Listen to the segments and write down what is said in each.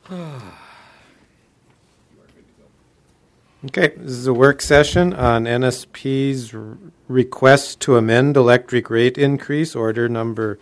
Okay, this is a work session on NSP's request to amend electric rate increase, order number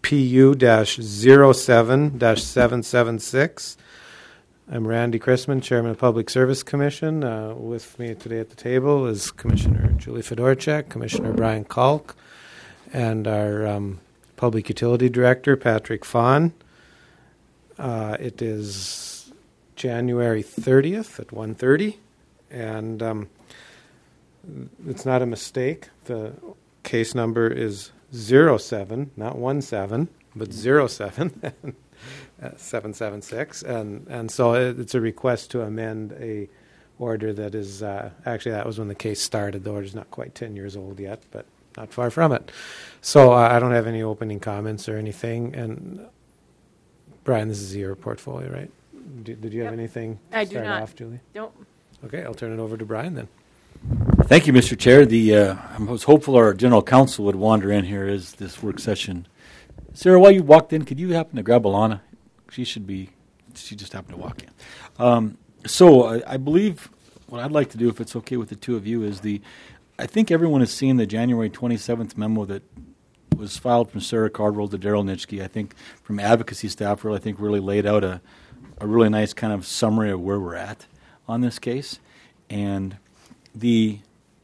PU-07-776. I'm Randy Chrisman, Chairman of the Public Service Commission. With me today at the table is Commissioner Julie Fedorchak, Commissioner Brian Kalk, and our Public Utility Director, Patrick Fawn. It is January 30th at 1:30. And it's not a mistake. The case number is 07, not 17, but 07, 776. And so it's a request to amend a order that is, actually that was when the case started. The order's not quite 10 years old yet, but not far from it. So I don't have any opening comments or anything. And Brian, this is your portfolio, right? Did you have anything to start off, Julie? Don't. Okay, I'll turn it over to Brian then. Thank you, Mr. Chair. I was hopeful our General Counsel would wander in here as this work session. Sarah, while you walked in, could you happen to grab Alana? She just happened to walk in. So I believe what I'd like to do, if it's okay with the two of you, is I think everyone has seen the January 27th memo that was filed from Sarah Cardwell to Daryl Nitschke. I think from advocacy staff, I think really laid out a really nice kind of summary of where we're at on this case, and I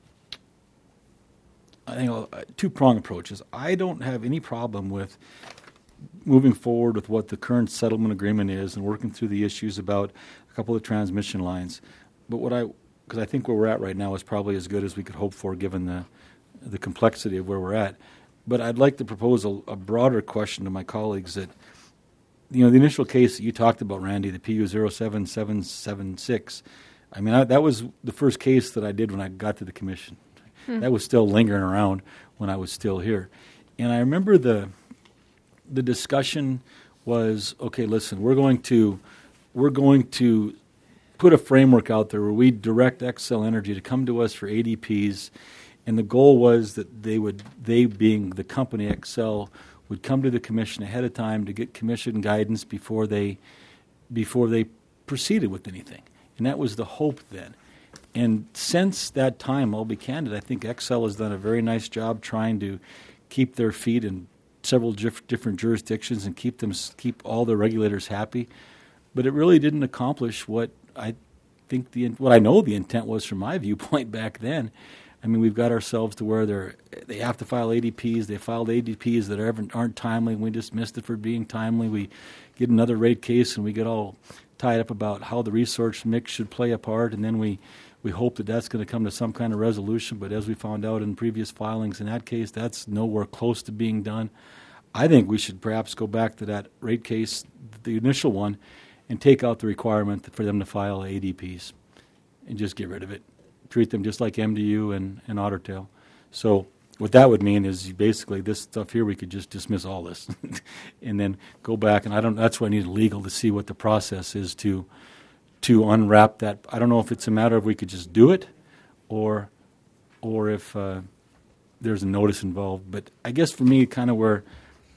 think two-pronged approaches. I don't have any problem with moving forward with what the current settlement agreement is and working through the issues about a couple of transmission lines. But because I think where we're at right now is probably as good as we could hope for given the complexity of where we're at. But I'd like to propose a broader question to my colleagues that, the initial case that you talked about, Randy, the PU-07776, I mean, that was the first case that I did when I got to the commission. That was still lingering around when I was still here. And I remember the discussion was, okay, listen, we're going to put a framework out there where we direct Xcel Energy to come to us for ADPs, and the goal was that they being the company Xcel, would come to the commission ahead of time to get commission guidance before they proceeded with anything. And that was the hope then. And since that time, I'll be candid, I think Xcel has done a very nice job trying to keep their feet in several different jurisdictions and keep all the regulators happy. But it really didn't accomplish what I know the intent was from my viewpoint back then. I mean, we've got ourselves to where they have to file ADPs. They filed ADPs that aren't timely, and we dismissed it for being timely. We get another rate case, and we get all tied up about how the resource mix should play a part, and then we hope that that's going to come to some kind of resolution. But as we found out in previous filings in that case, that's nowhere close to being done. I think we should perhaps go back to that rate case, the initial one, and take out the requirement for them to file ADPs and just get rid of it. Treat them just like MDU and Otter Tail. So what that would mean is basically this stuff here, we could just dismiss all this and then go back. And that's why I need legal to see what the process is to unwrap that. I don't know if it's a matter of we could just do it or if there's a notice involved. But I guess for me, kind of where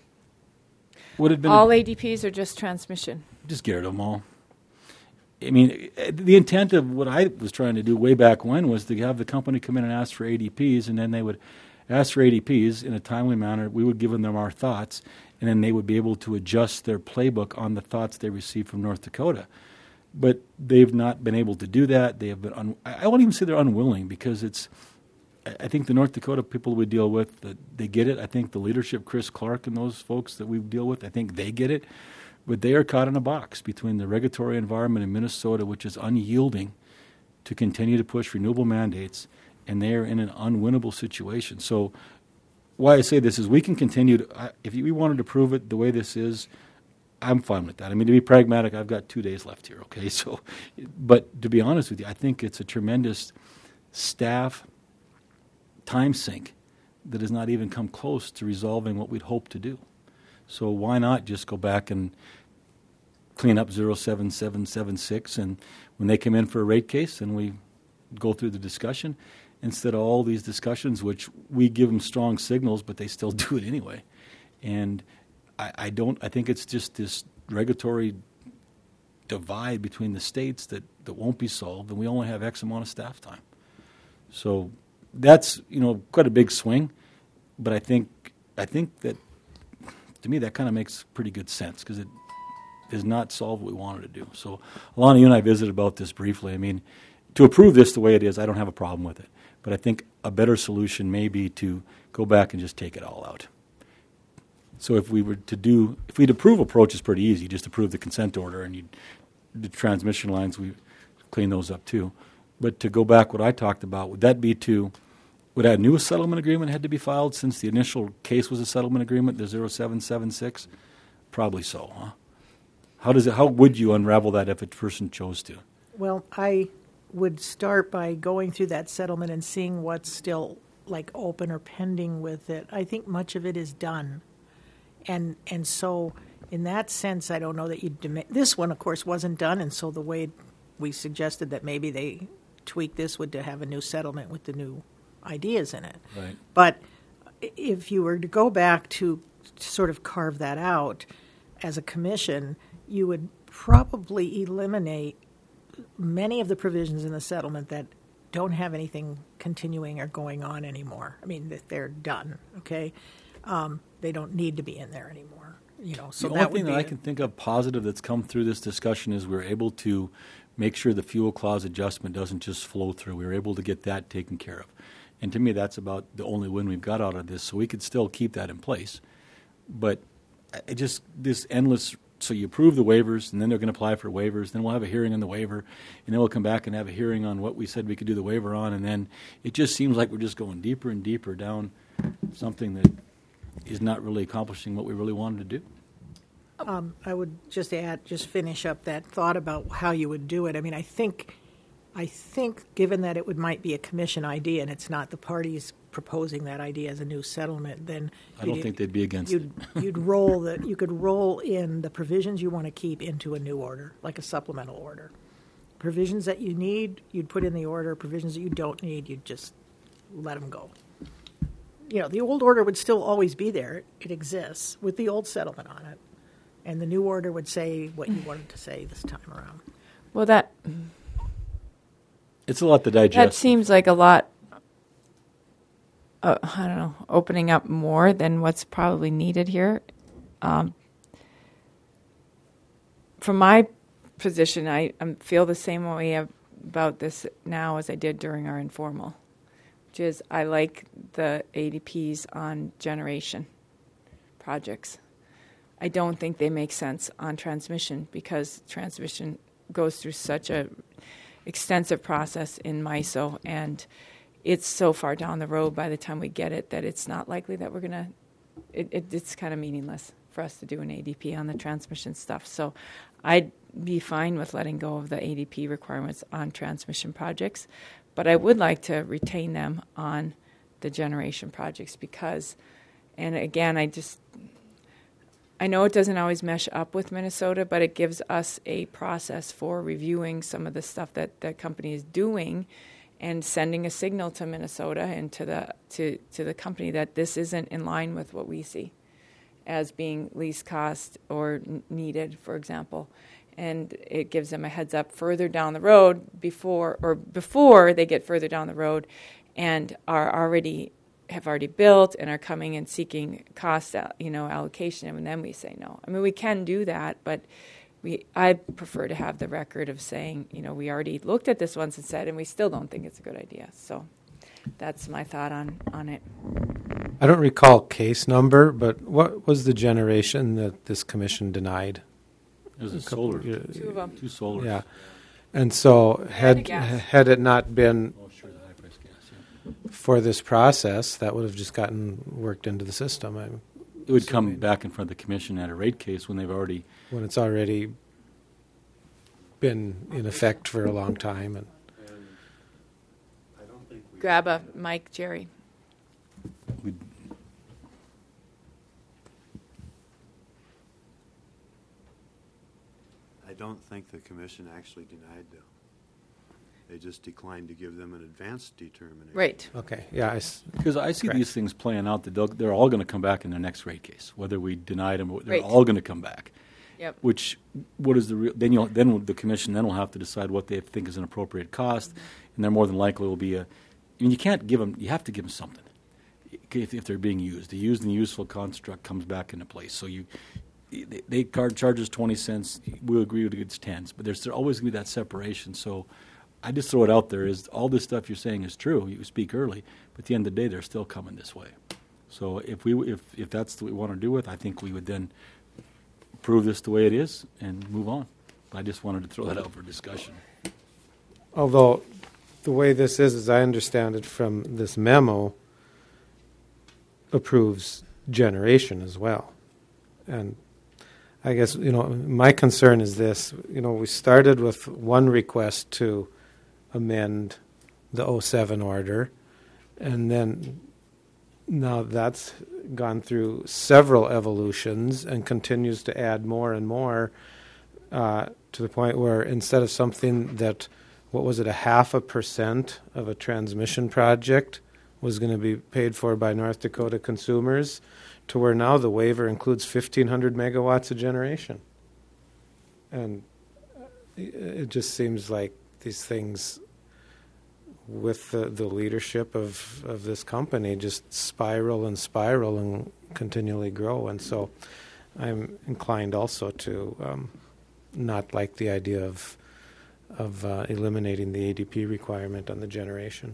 would have been all ADPs or just transmission? Just get rid of them all. I mean, the intent of what I was trying to do way back when was to have the company come in and ask for ADPs, and then they would ask for ADPs in a timely manner. We would give them our thoughts, and then they would be able to adjust their playbook on the thoughts they received from North Dakota. But they've not been able to do that. They have been I won't even say they're unwilling, because I think the North Dakota people we deal with, they get it. I think the leadership, Chris Clark and those folks that we deal with, I think they get it. But they are caught in a box between the regulatory environment in Minnesota, which is unyielding to continue to push renewable mandates, and they are in an unwinnable situation. So why I say this is we can continue if we wanted to prove it the way this is, I'm fine with that. I mean, to be pragmatic, I've got 2 days left here, okay? So, but to be honest with you, I think it's a tremendous staff time sink that has not even come close to resolving what we'd hoped to do. So why not just go back and clean up 07776, and when they come in for a rate case, and we go through the discussion, instead of all these discussions, which we give them strong signals, but they still do it anyway. And I think it's just this regulatory divide between the states that won't be solved, and we only have X amount of staff time. So that's quite a big swing, but I think that to me that kind of makes pretty good sense because it does not solve what we wanted to do. So Alana, you and I visited about this briefly. I mean, to approve this the way it is, I don't have a problem with it, but I think a better solution may be to go back and just take it all out. So if we'd approve approach is pretty easy, just approve the consent order and the transmission lines, we clean those up too. But to go back what I talked about, would a new settlement agreement had to be filed since the initial case was a settlement agreement, the 0776? Probably so, huh? How would you unravel that if a person chose to? Well, I would start by going through that settlement and seeing what's still like open or pending with it. I think much of it is done. And so in that sense, I don't know that this one, of course, wasn't done, and so the way we suggested that maybe they tweak this would to have a new settlement with the new ideas in it. Right. But if you were to go back to sort of carve that out as a commission, you would probably eliminate many of the provisions in the settlement that don't have anything continuing or going on anymore. I mean, that they're done, okay? They don't need to be in there anymore. So the only thing that I can think of positive that's come through this discussion is we're able to make sure the fuel clause adjustment doesn't just flow through. We were able to get that taken care of. And to me, that's about the only win we've got out of this. So we could still keep that in place. But this endless, so you approve the waivers, and then they're going to apply for waivers. Then we'll have a hearing on the waiver, and then we'll come back and have a hearing on what we said we could do the waiver on. And then it just seems like we're just going deeper and deeper down something that is not really accomplishing what we really wanted to do. I would just finish up that thought about how you would do it. I mean, I think given that it might be a commission idea and it's not the parties proposing that idea as a new settlement, then I don't think they'd be against it. You could roll in the provisions you want to keep into a new order, like a supplemental order. Provisions that you need, you'd put in the order. Provisions that you don't need, you'd just let them go. The old order would still always be there. It exists with the old settlement on it. And the new order would say what you wanted to say this time around. Well, it's a lot to digest. that seems like a lot, opening up more than what's probably needed here. From my position, I feel the same way about this now as I did during our informal, which is I like the ADPs on generation projects. I don't think they make sense on transmission because transmission goes through such a extensive process in MISO, and it's so far down the road by the time we get it that it's not likely that we're going to it's kind of meaningless for us to do an ADP on the transmission stuff. So I'd be fine with letting go of the ADP requirements on transmission projects, but I would like to retain them on the generation projects because, and again, I know it doesn't always mesh up with Minnesota, but it gives us a process for reviewing some of the stuff that the company is doing and sending a signal to Minnesota and to the company that this isn't in line with what we see as being least cost or needed, for example. And it gives them a heads up further down the road before they get further down the road and have already built and are coming and seeking cost, allocation, and then we say no. I mean, we can do that, but I prefer to have the record of saying, we already looked at this once and said, and we still don't think it's a good idea. So that's my thought on it. I don't recall case number, but what was the generation that this commission denied? It was a solar. Two of them. Two solars. Yeah. And so had it not been for this process, that would have just gotten worked into the system. It would come back in front of the commission at a rate case when it's already been in effect for a long time. And Grab a mic, Jerry. I don't think the commission actually denied them. They just declined to give them an advanced determination. Right. Okay. Yeah. Because I see these things playing out that they're all going to come back in their next rate case. Whether we denied them, they're Right. all going to come back. Yep. Which, what is the real? Then the commission then will have to decide what they think is an appropriate cost, and there more than likely will be a. I mean, you can't give them. You have to give them something if they're being used. The used and useful construct comes back into place. So they charges 20 cents. We'll agree with it's 10, but there's always going to be that separation. So I just throw it out there: is all this stuff you're saying is true? You speak early, but at the end of the day, they're still coming this way. So if that's what we want to do with, I think we would then approve this the way it is and move on. I just wanted to throw that out for discussion. Although the way this is, as I understand it from this memo, approves generation as well. And I guess, my concern is this. We started with one request to amend the 07 order, and then now that's gone through several evolutions and continues to add more and more to the point where instead of something that, 0.5% of a transmission project was going to be paid for by North Dakota consumers, to where now the waiver includes 1,500 megawatts of generation. And it just seems like these things, with the leadership of this company, just spiral and continually grow. And so I'm inclined also to not like the idea of eliminating the ADP requirement on the generation.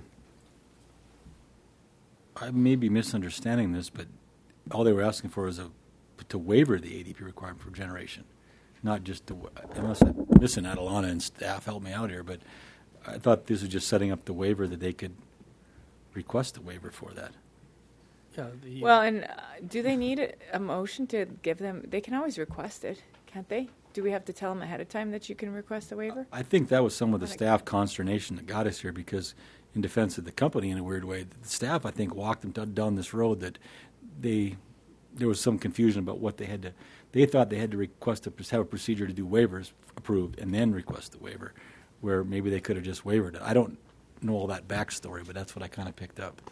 I may be misunderstanding this, but all they were asking for is to waiver the ADP requirement for generation, not just to, unless I'm missing Adelana and staff help me out here, but I thought this was just setting up the waiver that they could request a waiver for that. Yeah. Well, and do they need a motion to give them? They can always request it, can't they? Do we have to tell them ahead of time that you can request a waiver? I think that was some of the staff consternation that got us here, because in defense of the company, in a weird way, the staff, I think, walked them down this road that there was some confusion about what they had to. They thought they had to have a procedure to do waivers approved and then request the waiver, where maybe they could have just wavered it. I don't know all that backstory, but that's what I kind of picked up.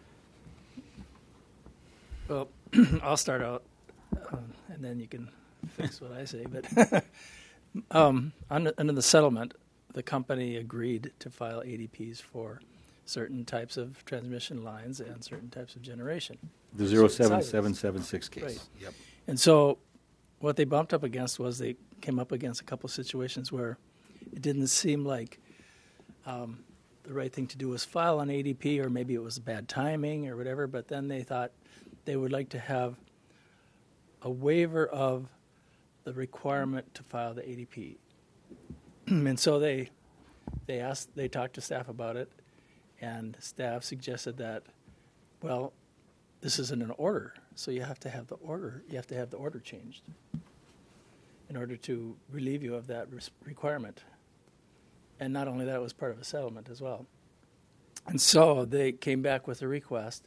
Well, I'll start out, and then you can fix what I say. But under the settlement, the company agreed to file ADPs for certain types of transmission lines and certain types of generation. The 07776 case. Right. Yep. And so what they bumped up against was they came up against a couple of situations where it didn't seem like the right thing to do was file an ADP, or maybe it was bad timing or whatever, but then they thought they would like to have a waiver of the requirement to file the ADP. And so they talked to staff about it, and staff suggested that, well, this isn't an order, so you have to have the order changed in order to relieve you of that requirement. And not only that, it was part of a settlement as well. And so they came back with a request.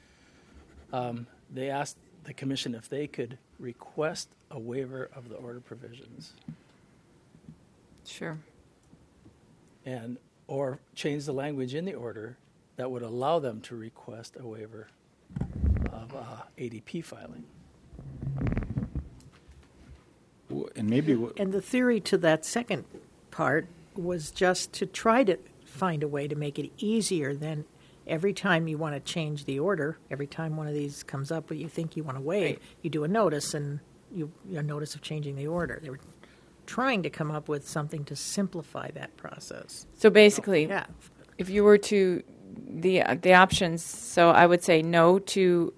They asked the commission if they could request a waiver of the order provisions. Sure. Or change the language in the order that would allow them to request a waiver of ADP filing. And the theory to that second part was just to try to find a way to make it easier than every time you want to change the order, every time one of these comes up but you think you want to waive, Right. you do a notice and a notice of changing the order. They were trying to come up with something to simplify that process. So basically, Yeah. if you were to the options, so I would say no to,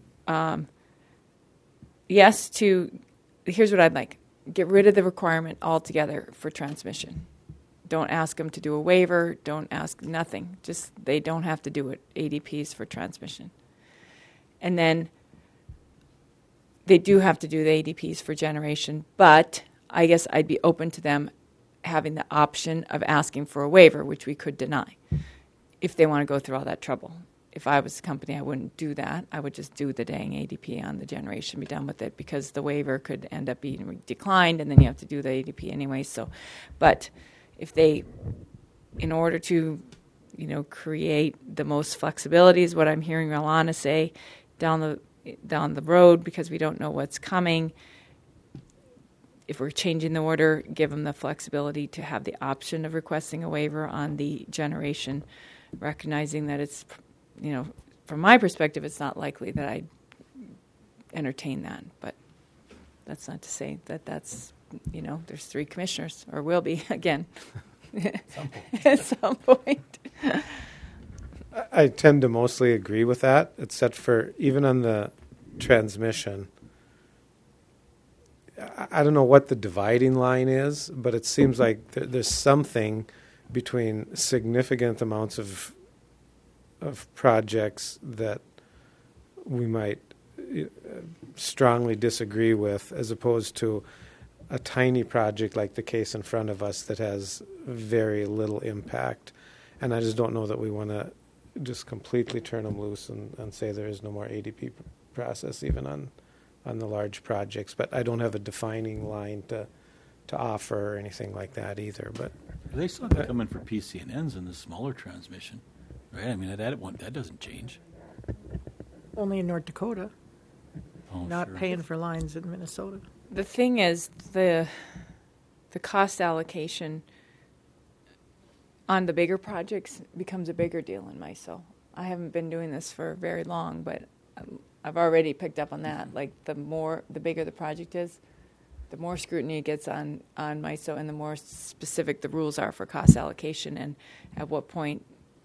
yes to. Here's what I'd like: get rid of the requirement altogether for transmission. Don't ask them to do a waiver. Don't ask nothing. Just they don't have to do it. ADPs for transmission, and then they do have to do the ADPs for generation. But I guess I'd be open to them having the option of asking for a waiver, which we could deny if they want to go through all that trouble. If I was the company, I wouldn't do that. I would just do the dang ADP on the generation, be done with it, because the waiver could end up being declined, and then you have to do the ADP anyway. So, but if they, in order to, create the most flexibility, is what I'm hearing Alana say, down the road, because we don't know what's coming, if we're changing the order, give them the flexibility to have the option of requesting a waiver on the generation, recognizing that it's, from my perspective, it's not likely that I'd entertain that. But that's not to say that that's, there's 3 commissioners, or will be, again, at some point. I tend to mostly agree with that, except for even on the transmission. I don't know what the dividing line is, but it seems like there's something between significant amounts of projects that we might strongly disagree with, as opposed to a tiny project like the case in front of us that has very little impact. And I just don't know that we want to just completely turn them loose and say there is no more ADP process even on the large projects. But I don't have a defining line to offer or anything like that either. But they still have to come in for PCNNs in the smaller transmission, right? I mean, that doesn't change. Only in North Dakota. Oh, Not sure. paying for lines in Minnesota. The thing is, the cost allocation on the bigger projects becomes a bigger deal in MISO. I haven't been doing this for very long, but I've already picked up on that. Like the bigger the project is, the more scrutiny it gets on MISO, and the more specific the rules are for cost allocation. And at what point,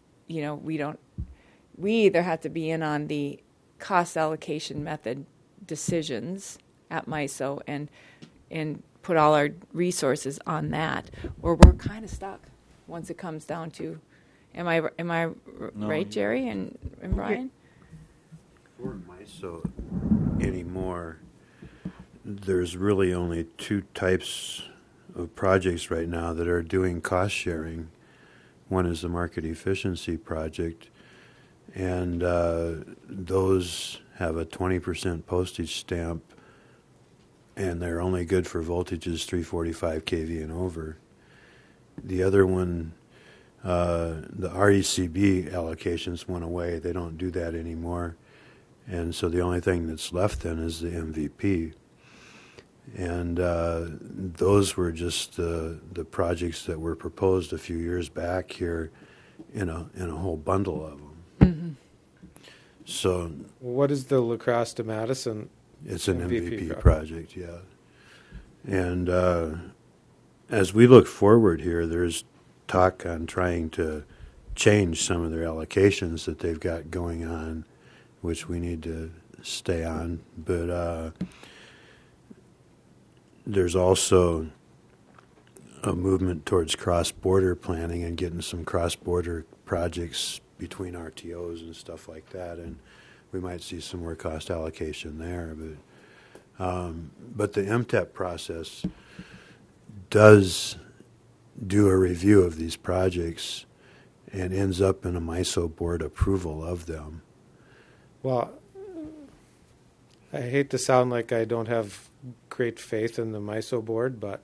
we either have to be in on the cost allocation method decisions at MISO and put all our resources on that, or we're kind of stuck once it comes down to, am I right, Jerry and Brian? For MISO anymore, there's really only 2 types of projects right now that are doing cost sharing. One is the market efficiency project, and those have a 20% postage stamp, and they're only good for voltages 345 kV and over. The other one, the RECB allocations went away. They don't do that anymore. And so the only thing that's left then is the MVP. And those were just the projects that were proposed a few years back here in a whole bundle of them. Mm-hmm. So what is the La Crosse to Madison? it's an MVP MVP project, yeah. And as we look forward here, there's talk on trying to change some of their allocations that they've got going on, which we need to stay on. But there's also a movement towards cross-border planning and getting some cross-border projects between RTOs and stuff like that, and we might see some more cost allocation there. But the MTEP process does do a review of these projects and ends up in a MISO board approval of them. Well, I hate to sound like I don't have great faith in the MISO board, but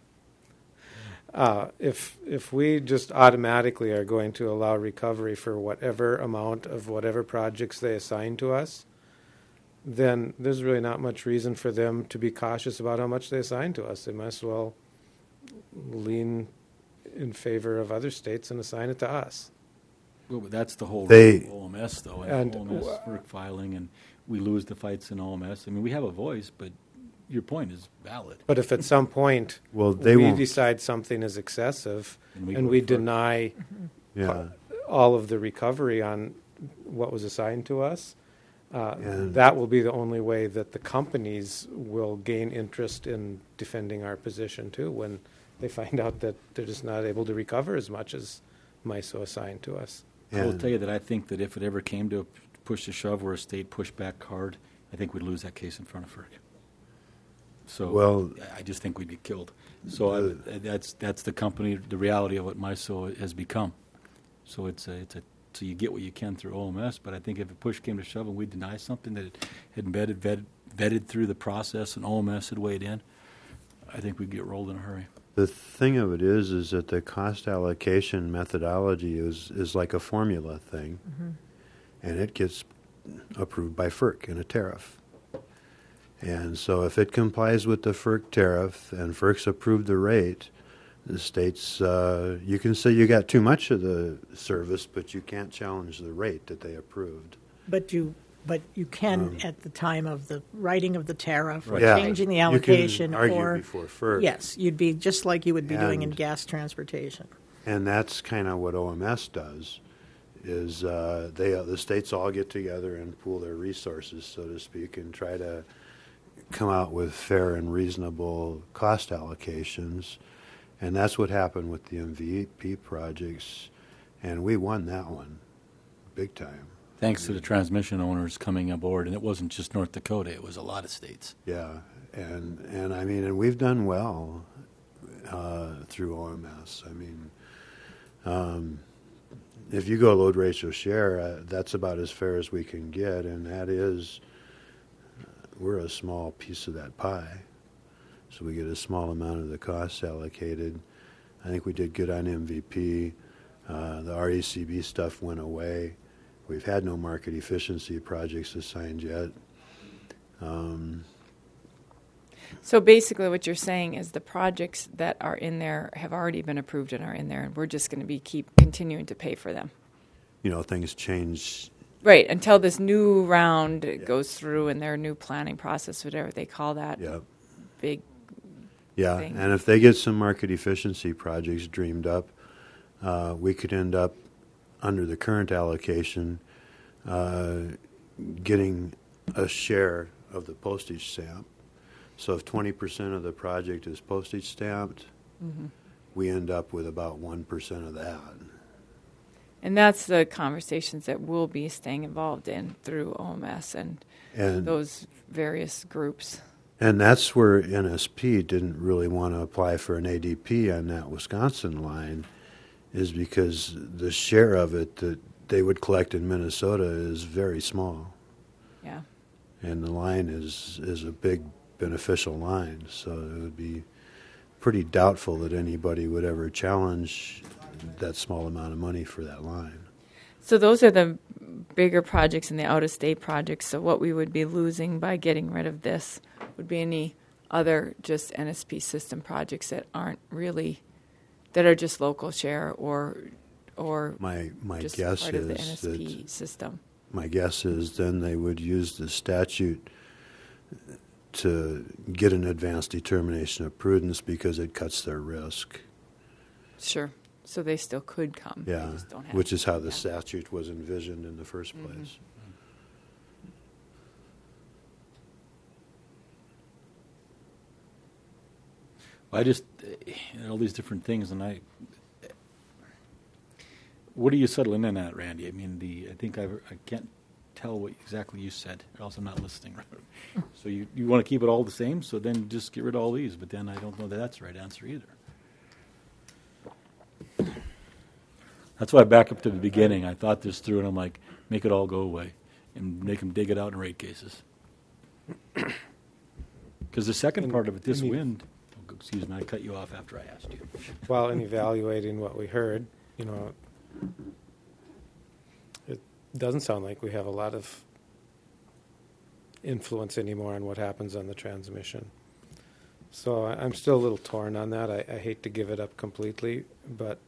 if we just automatically are going to allow recovery for whatever amount of whatever projects they assign to us, then there's really not much reason for them to be cautious about how much they assign to us. They might as well lean in favor of other states and assign it to us. Well, but that's the whole They- OMS, though, and OMS FERC filing, and we lose the fights in OMS. I mean, we have a voice, but your point is valid. But if at some point Well, they we won't. decide something is excessive And we and go we for it. deny Yeah. all of the recovery on what was assigned to us, And- that will be the only way that the companies will gain interest in defending our position too, when they find out that they're just not able to recover as much as MISO assigned to us. I will And- tell you that I think that if it ever came to push to shove where a state pushed back hard, I think we'd lose that case in front of FERC. So Well- I just think we'd get killed. So that's the company, the reality of what MISO has become. So so you get what you can through OMS, but I think if a push came to shove and we deny something that it had vetted through the process and OMS had weighed in, I think we'd get rolled in a hurry. The thing of it is that the cost allocation methodology is like a formula thing, and it gets approved by FERC in a tariff. And so if it complies with the FERC tariff and FERC's approved the rate, the states, you can say you got too much of the service, but you can't challenge the rate that they approved. But you can at the time of the writing of the tariff, or Yeah. changing the You can allocation, argue or before FERC. yes, you'd be just like you would be doing in And- gas transportation. And that's kind of what OMS does, is the states all get together and pool their resources, so to speak, and try to come out with fair and reasonable cost allocations. And that's what happened with the MVP projects, and we won that one big time. Thanks to the transmission owners coming aboard, and it wasn't just North Dakota; it was a lot of states. Yeah, and I mean, and we've done well through OMS. I mean, if you go load ratio share, that's about as fair as we can get, and that is, we're a small piece of that pie. So we get a small amount of the costs allocated. I think we did good on MVP. The RECB stuff went away. We've had no market efficiency projects assigned yet. So basically what you're saying is the projects that are in there have already been approved and are in there, and we're just going to be keep continuing to pay for them. You know, things change. Right, until this new round goes through and their new planning process, whatever they call that Yeah. big Yeah, thing. and if they get some market efficiency projects dreamed up, we could end up, under the current allocation, getting a share of the postage stamp. So if 20% of the project is postage stamped, we end up with about 1% of that. And that's the conversations that we'll be staying involved in through OMS and those various groups. And that's where NSP didn't really want to apply for an ADP on that Wisconsin line, is because the share of it that they would collect in Minnesota is very small. Yeah. And the line is a big beneficial line, so it would be pretty doubtful that anybody would ever challenge that small amount of money for that line. So those are the bigger projects and the out-of-state projects. So what we would be losing by getting rid of this would be any other just NSP system projects that aren't really, that are just local share or My just guess part of the is NSP that system. my guess is then they would use the statute to get an advanced determination of prudence because it cuts their risk. Sure. So they still could come. They Yeah, just don't have which to. is how the Yeah. statute was envisioned in the first place. I just all these different things, and what are you settling in at, Randy? I mean, I think I can't tell what exactly you said, or else I'm not listening. So you want to keep it all the same? So then just get rid of all these. But then I don't know that that's the right answer either. That's why I back up to the beginning. I thought this through, and I'm like, make it all go away and make them dig it out in rate cases. Because the second part of it, this wind. Oh, excuse me, I cut you off after I asked you. Well, in evaluating what we heard, it doesn't sound like we have a lot of influence anymore on what happens on the transmission. So I'm still a little torn on that. I hate to give it up completely, but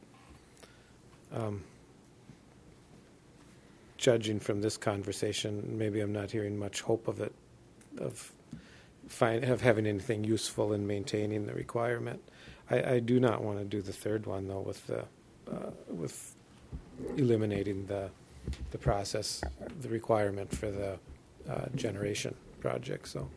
judging from this conversation, maybe I'm not hearing much hope of it, of having anything useful in maintaining the requirement. I do not want to do the third one though, with eliminating the process, the requirement for the generation project. So,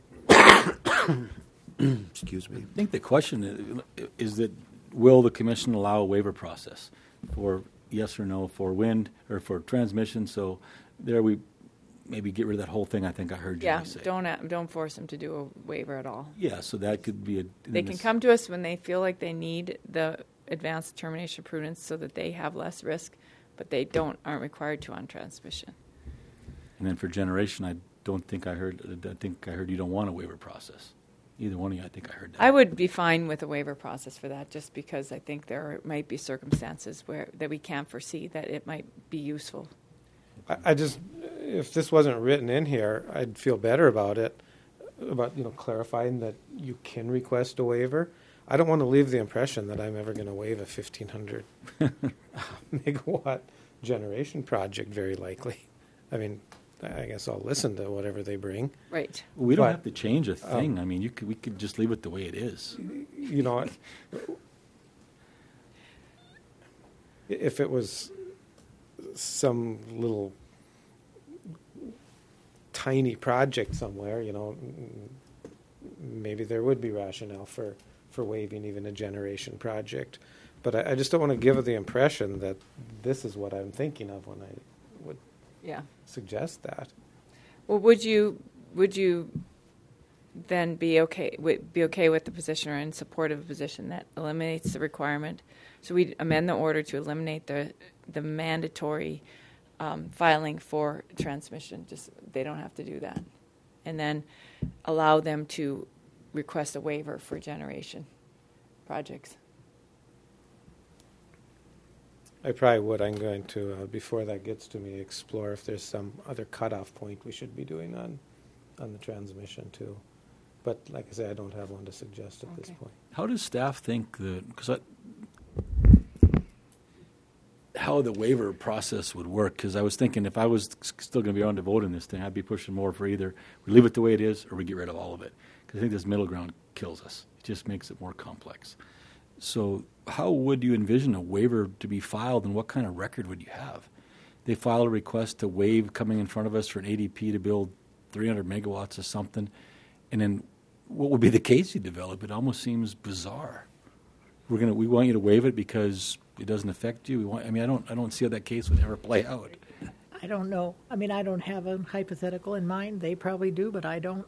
Excuse me. I think the question is that will the commission allow a waiver process for yes or no for wind or for transmission? So there we maybe get rid of that whole thing. I think I heard you Yeah, say. don't force them to do a waiver at all. Yeah, so that could be They can come to us when they feel like they need the advanced determination of prudence so that they have less risk, but they aren't required to on transmission. And then for generation, I think I heard you don't want a waiver process. Either one of you, I think I heard that. I would be fine with a waiver process for that, just because I think there might be circumstances that we can't foresee that it might be useful. I just, if this wasn't written in here, I'd feel better about it. about clarifying that you can request a waiver. I don't want to leave the impression that I'm ever going to waive a 1,500 megawatt generation project. Very likely. I mean, I guess I'll listen to whatever they bring. Right. We don't But, have to change a thing. I mean, we could just leave it the way it is. If it was some little tiny project somewhere, maybe there would be rationale for waiving even a generation project. But I just don't want to give the impression that this is what I'm thinking of when I would suggest that. Well, would you then be okay with the position or in support of a position that eliminates the requirement? So we amend the order to eliminate the mandatory filing for transmission. Just they don't have to do that, and then allow them to request a waiver for generation projects. I probably would. I'm going to, before that gets to me, explore if there's some other cutoff point we should be doing on the transmission too. But like I say, I don't have one to suggest at this point. How does staff think how the waiver process would work? Because I was thinking if I was still going to be on to vote in this thing, I'd be pushing more for either we leave it the way it is or we get rid of all of it. Because I think this middle ground kills us. It just makes it more complex. So how would you envision a waiver to be filed, and what kind of record would you have? They file a request to waive coming in front of us for an ADP to build 300 megawatts or something, and then what would be the case you develop? It almost seems bizarre. We want you to waive it because it doesn't affect you. I don't see how that case would ever play out. I don't know. I mean, I don't have a hypothetical in mind. They probably do, but I don't.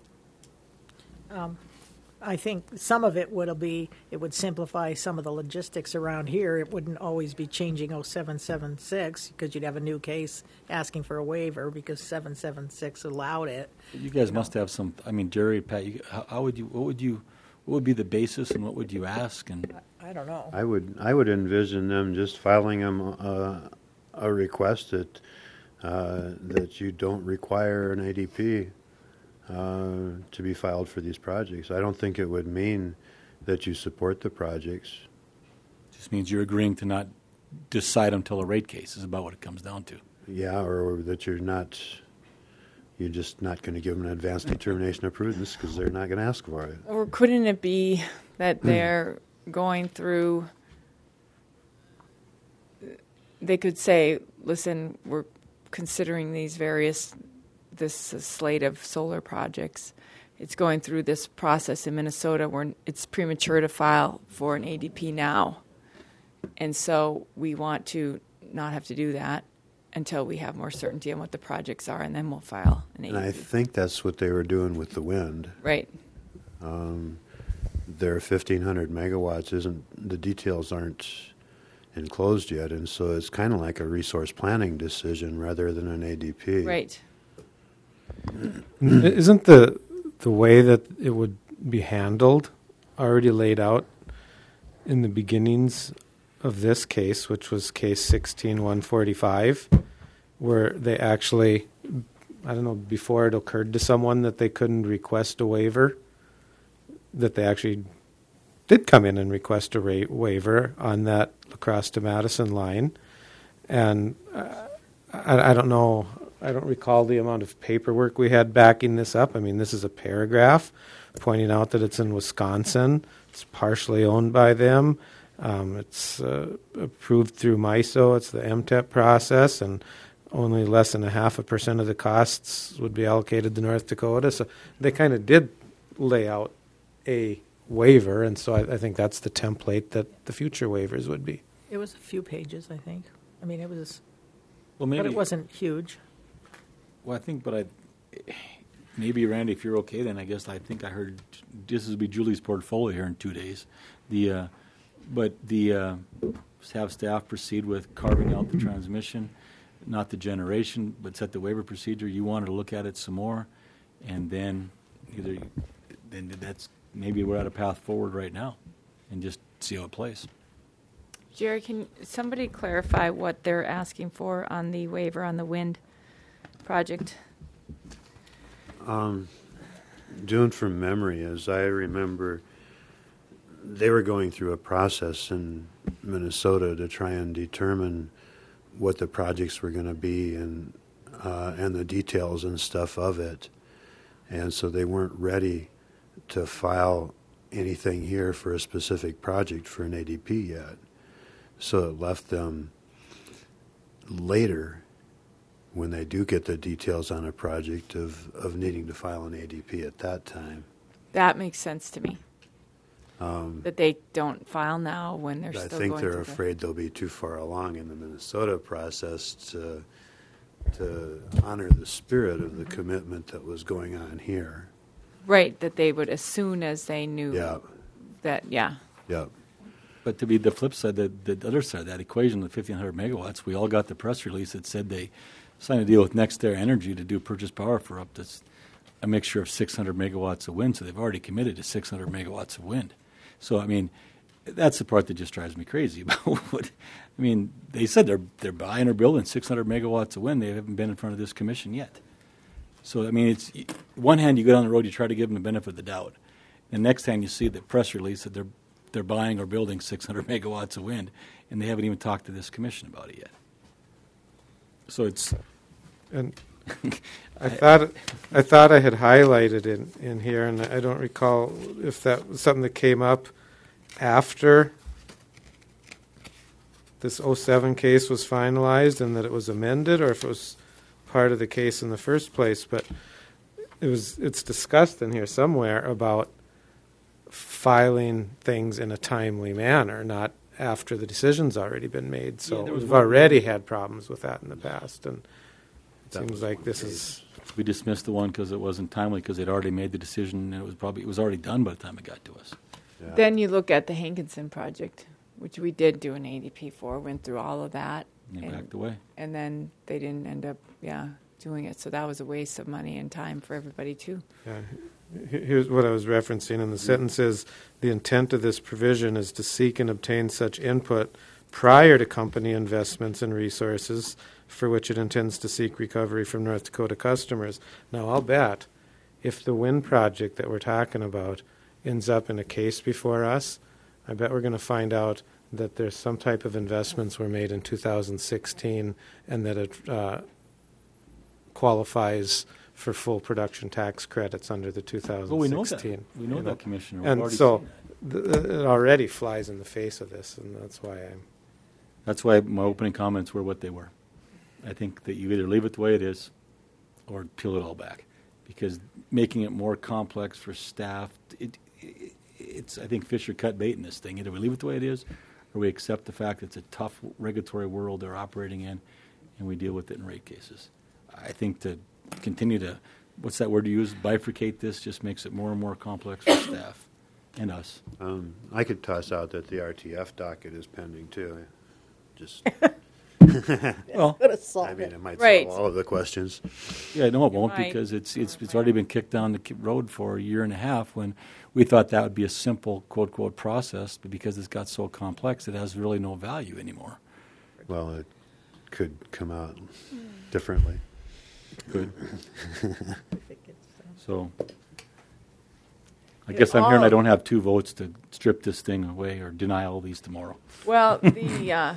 I think some of it would simplify some of the logistics around here. It wouldn't always be changing 0776 because you'd have a new case asking for a waiver because 776 allowed it. You guys must have some. I mean, Jerry, Pat, what would be the basis and what would you ask? And I don't know. I would envision them just filing them a request that you don't require an ADP to be filed for these projects. I don't think it would mean that you support the projects. It just means you're agreeing to not decide until a rate case is about what it comes down to. Yeah, or that you're just not going to give them an advanced determination of prudence because they're not going to ask for it. Or couldn't it be that they're going through, they could say, listen, we're considering this slate of solar projects. It's going through this process in Minnesota where it's premature to file for an ADP now. And so we want to not have to do that until we have more certainty on what the projects are, and then we'll file an ADP. And I think that's what they were doing with the wind. Right. Their 1,500 megawatts the details aren't enclosed yet, and so it's kind of like a resource planning decision rather than an ADP. Right. Isn't the way that it would be handled already laid out in the beginnings of this case, which was case 16-145, where they actually, I don't know, before it occurred to someone that they couldn't request a waiver, that they actually did come in and request a waiver on that La Crosse to Madison line. And I don't know, I don't recall the amount of paperwork we had backing this up. I mean, this is a paragraph pointing out that it's in Wisconsin. It's partially owned by them. It's approved through MISO. It's the MTEP process, and only less than 0.5% of the costs would be allocated to North Dakota. So they kind of did lay out a waiver, and so I think that's the template that the future waivers would be. It was a few pages, I think. I mean, it was, Well, maybe, but it wasn't huge. Well, I think, maybe, Randy, if you're okay, then I think I heard this will be Julie's portfolio here in 2 days. Have staff proceed with carving out the transmission, not the generation, but set the waiver procedure. You wanted to look at it some more, and then that's maybe we're at a path forward right now, and just see how it plays. Jerry, can somebody clarify what they're asking for on the waiver on the wind project? doing from memory, as I remember, they were going through a process in Minnesota to try and determine what the projects were going to be and the details and stuff of it. And so they weren't ready to file anything here for a specific project for an ADP yet. So it left them later, when they do get the details on a project, of needing to file an ADP at that time. That makes sense to me. That they don't file now when they're I still think going they're through afraid they'll be too far along in the Minnesota process to honor the spirit of the commitment that was going on here. Right, that they would, as soon as they knew Yeah, that, yeah. yeah. But to be the flip side, the other side of that equation, the 1,500 megawatts, we all got the press release that said they signed a deal with NextEra Energy to do purchase power for up to a mixture of 600 megawatts of wind. So they've already committed to 600 megawatts of wind. So, I mean, that's the part that just drives me crazy about what, I mean, they said they're buying or building 600 megawatts of wind. They haven't been in front of this commission yet. So, I mean, it's one hand you go down the road, you try to give them the benefit of the doubt. The next hand you see the press release that they're buying or building 600 megawatts of wind, and they haven't even talked to this commission about it yet. So it's... And I thought I had highlighted in here, and I don't recall if that was something that came up after this 07 case was finalized and that it was amended, or if it was part of the case in the first place. But it's discussed in here somewhere about filing things in a timely manner, not after the decision's already been made. So we've already had problems with that in the past, and it seems like this is... We dismissed the one because it wasn't timely, because they'd already made the decision, and it was already done by the time it got to us. Yeah. Then you look at the Hankinson project, which we did do an ADP for, went through all of that. And they backed away. And then they didn't end up, doing it. So that was a waste of money and time for everybody, too. Yeah. Here's what I was referencing in the sentence is, the intent of this provision is to seek and obtain such input prior to company investments and resources for which it intends to seek recovery from North Dakota customers. Now, I'll bet if the wind project that we're talking about ends up in a case before us, I bet we're going to find out that there's some type of investments were made in 2016 and that it qualifies for full production tax credits under the 2016. Well, we know that. We know that, Commissioner. We've And already so seen that. it already flies in the face of this, and that's why I'm... That's why my opening comments were what they were. I think that you either leave it the way it is or peel it all back, because making it more complex for staff, it's I think fish or cut bait in this thing. Either we leave it the way it is or we accept the fact that it's a tough regulatory world they're operating in, and we deal with it in rate cases. I think to continue to, what's that word you use, bifurcate this just makes it more and more complex for staff and us. I could toss out that the RTF docket is pending, too. Just... Well, I mean, it might Right. solve all of the questions. yeah, no, it won't, Right. because it's already been kicked down the road for a year and a half, when we thought that would be a simple quote quote process, but because it's got so complex, it has really no value anymore. Well, it could come out differently. Good. So, I It guess I'm hearing I all- don't have 2 votes to strip this thing away or deny all these tomorrow. Well, the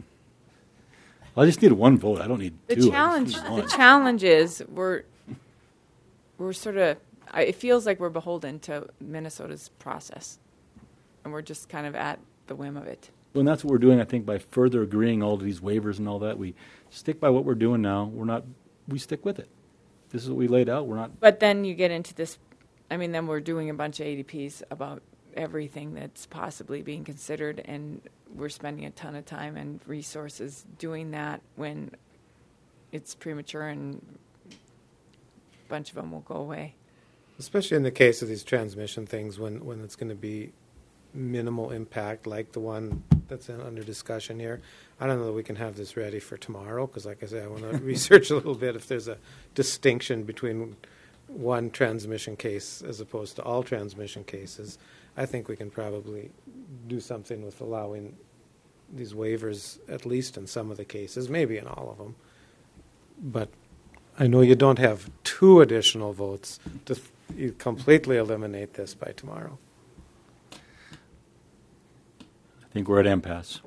I just need 1 vote. I don't need 2. I just need the 1. challenge is we're sort of, it feels like we're beholden to Minnesota's process, and we're just kind of at the whim of it. Well, and that's what we're doing, I think, by further agreeing all of these waivers and all that. We stick by what we're doing now. We stick with it. This is what we laid out. We're not. But then you get into this, then we're doing a bunch of ADPs about everything that's possibly being considered, and we're spending a ton of time and resources doing that when it's premature, and a bunch of them will go away. Especially in the case of these transmission things, when it's going to be minimal impact, like the one that's under discussion here. I don't know that we can have this ready for tomorrow, because like I say, I want to research a little bit if there's a distinction between one transmission case as opposed to all transmission cases. I think we can probably do something with allowing these waivers, at least in some of the cases, maybe in all of them. But I know you don't have 2 additional votes to you completely eliminate this by tomorrow. I think we're at impasse.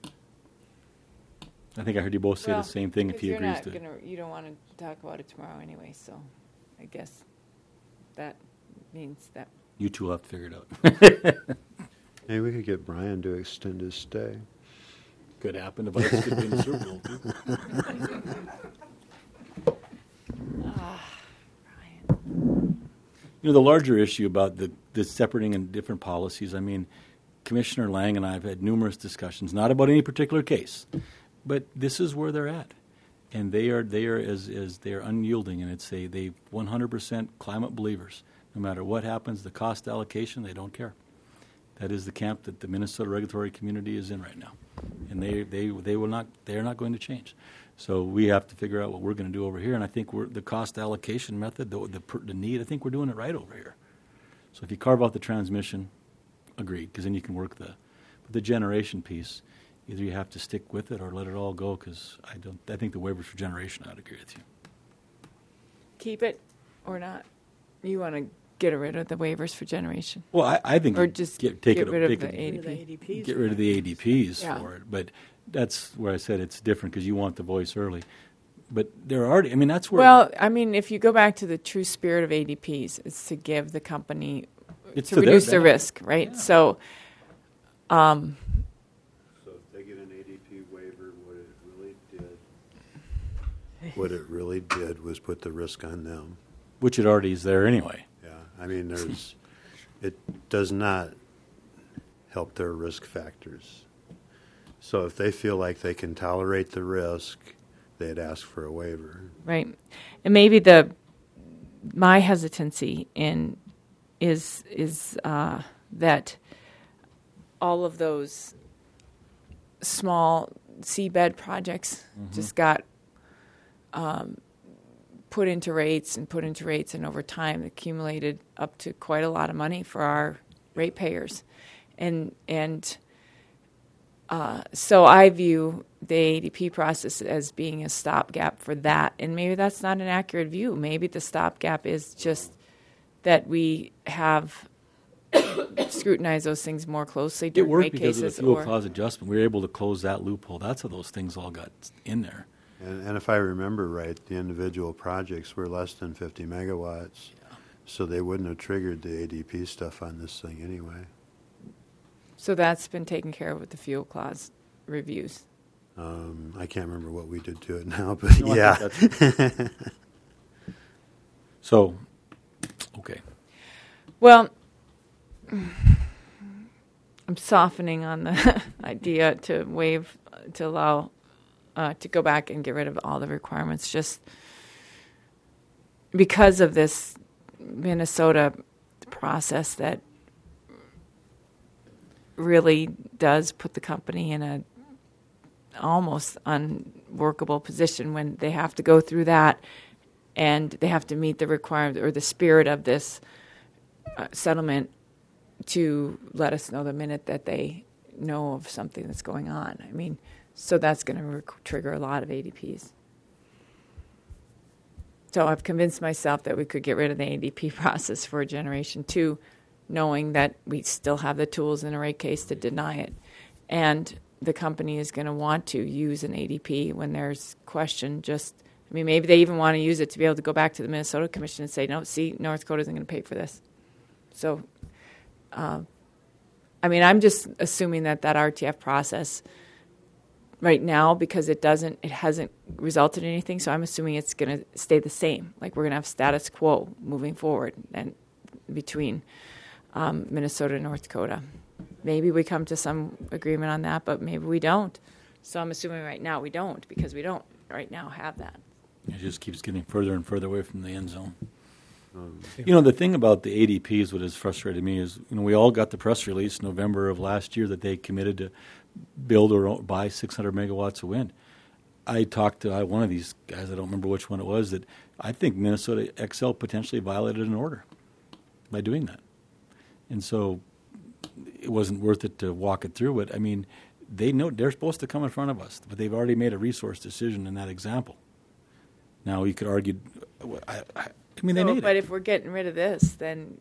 I think I heard you both say the same thing if he agrees to it. You don't want to talk about it tomorrow anyway, so I guess that means that. You two will have to figure it out. Maybe we could get Brian to extend his stay. Could happen. The Vikes could be in the Super Bowl, too. Brian. You know, the larger issue about the separating and different policies, I mean, Commissioner Lang and I have had numerous discussions, not about any particular case, but this is where they're at. And they are unyielding, and they 100% climate believers. No matter what happens, the cost allocation, they don't care. That is the camp that the Minnesota regulatory community is in right now, and they are not going to change. So we have to figure out what we're going to do over here, and I think the cost allocation method, the need. I think we're doing it right over here. So if you carve out the transmission, agreed, because then you can work but the generation piece. Either you have to stick with it or let it all go, because I think the waivers for generation, I'd agree with you. Keep it or not? You want to get rid of the waivers for generation? Well, I think or just get rid of the ADP. Get rid of the ADPs Yeah. for it, but that's where I said it's different because you want the voice early. But they're already. I mean, that's where. Well, I mean, if you go back to the true spirit of ADPs, it's to give the company to reduce the risk, right? Yeah. So. So if they get an ADP waiver, what it really did was put the risk on them. which it already is there anyway. Yeah, I mean, it does not help their risk factors. So if they feel like they can tolerate the risk, they'd ask for a waiver. Right. And maybe my hesitancy is that all of those small seabed projects just got put into rates, and over time accumulated up to quite a lot of money for our ratepayers. So I view the ADP process as being a stopgap for that. And maybe that's not an accurate view. Maybe the stopgap is just that we have scrutinized those things more closely It during worked rate because cases. of the fuel clause adjustment. We were able to close that loophole. That's how those things all got in there. And if I remember right, the individual projects were less than 50 megawatts, so they wouldn't have triggered the ADP stuff on this thing anyway. So that's been taken care of with the fuel clause reviews. I can't remember what we did to it now, but No, I yeah. think that's- So, okay. Well, I'm softening on the idea to allow to go back and get rid of all the requirements just because of this Minnesota process that really does put the company in a almost unworkable position when they have to go through that and they have to meet the requirement or the spirit of this settlement to let us know the minute that they know of something that's going on. I mean, so that's going to trigger a lot of ADPs. So I've convinced myself that we could get rid of the ADP process for Generation 2, knowing that we still have the tools in a rate case to deny it. And the company is going to want to use an ADP when there's question. Maybe they even want to use it to be able to go back to the Minnesota Commission and say, no, see, North Dakota isn't going to pay for this. So, I'm just assuming that RTF process right now, because it hasn't resulted in anything, so I'm assuming it's going to stay the same. Like we're going to have status quo moving forward and between Minnesota and North Dakota. Maybe we come to some agreement on that, but maybe we don't. So I'm assuming right now we don't, because we don't right now have that. It just keeps getting further and further away from the end zone. The thing about the ADPs, what has frustrated me is, we all got the press release November of last year that they committed to build or buy 600 megawatts of wind. I talked to one of these guys, I don't remember which one it was, that I think Minnesota XL potentially violated an order by doing that. And so it wasn't worth it to walk it through. But, they know they're supposed to come in front of us, but they've already made a resource decision in that example. Now, you could argue, I mean, they So, made but it. if we're getting rid of this, then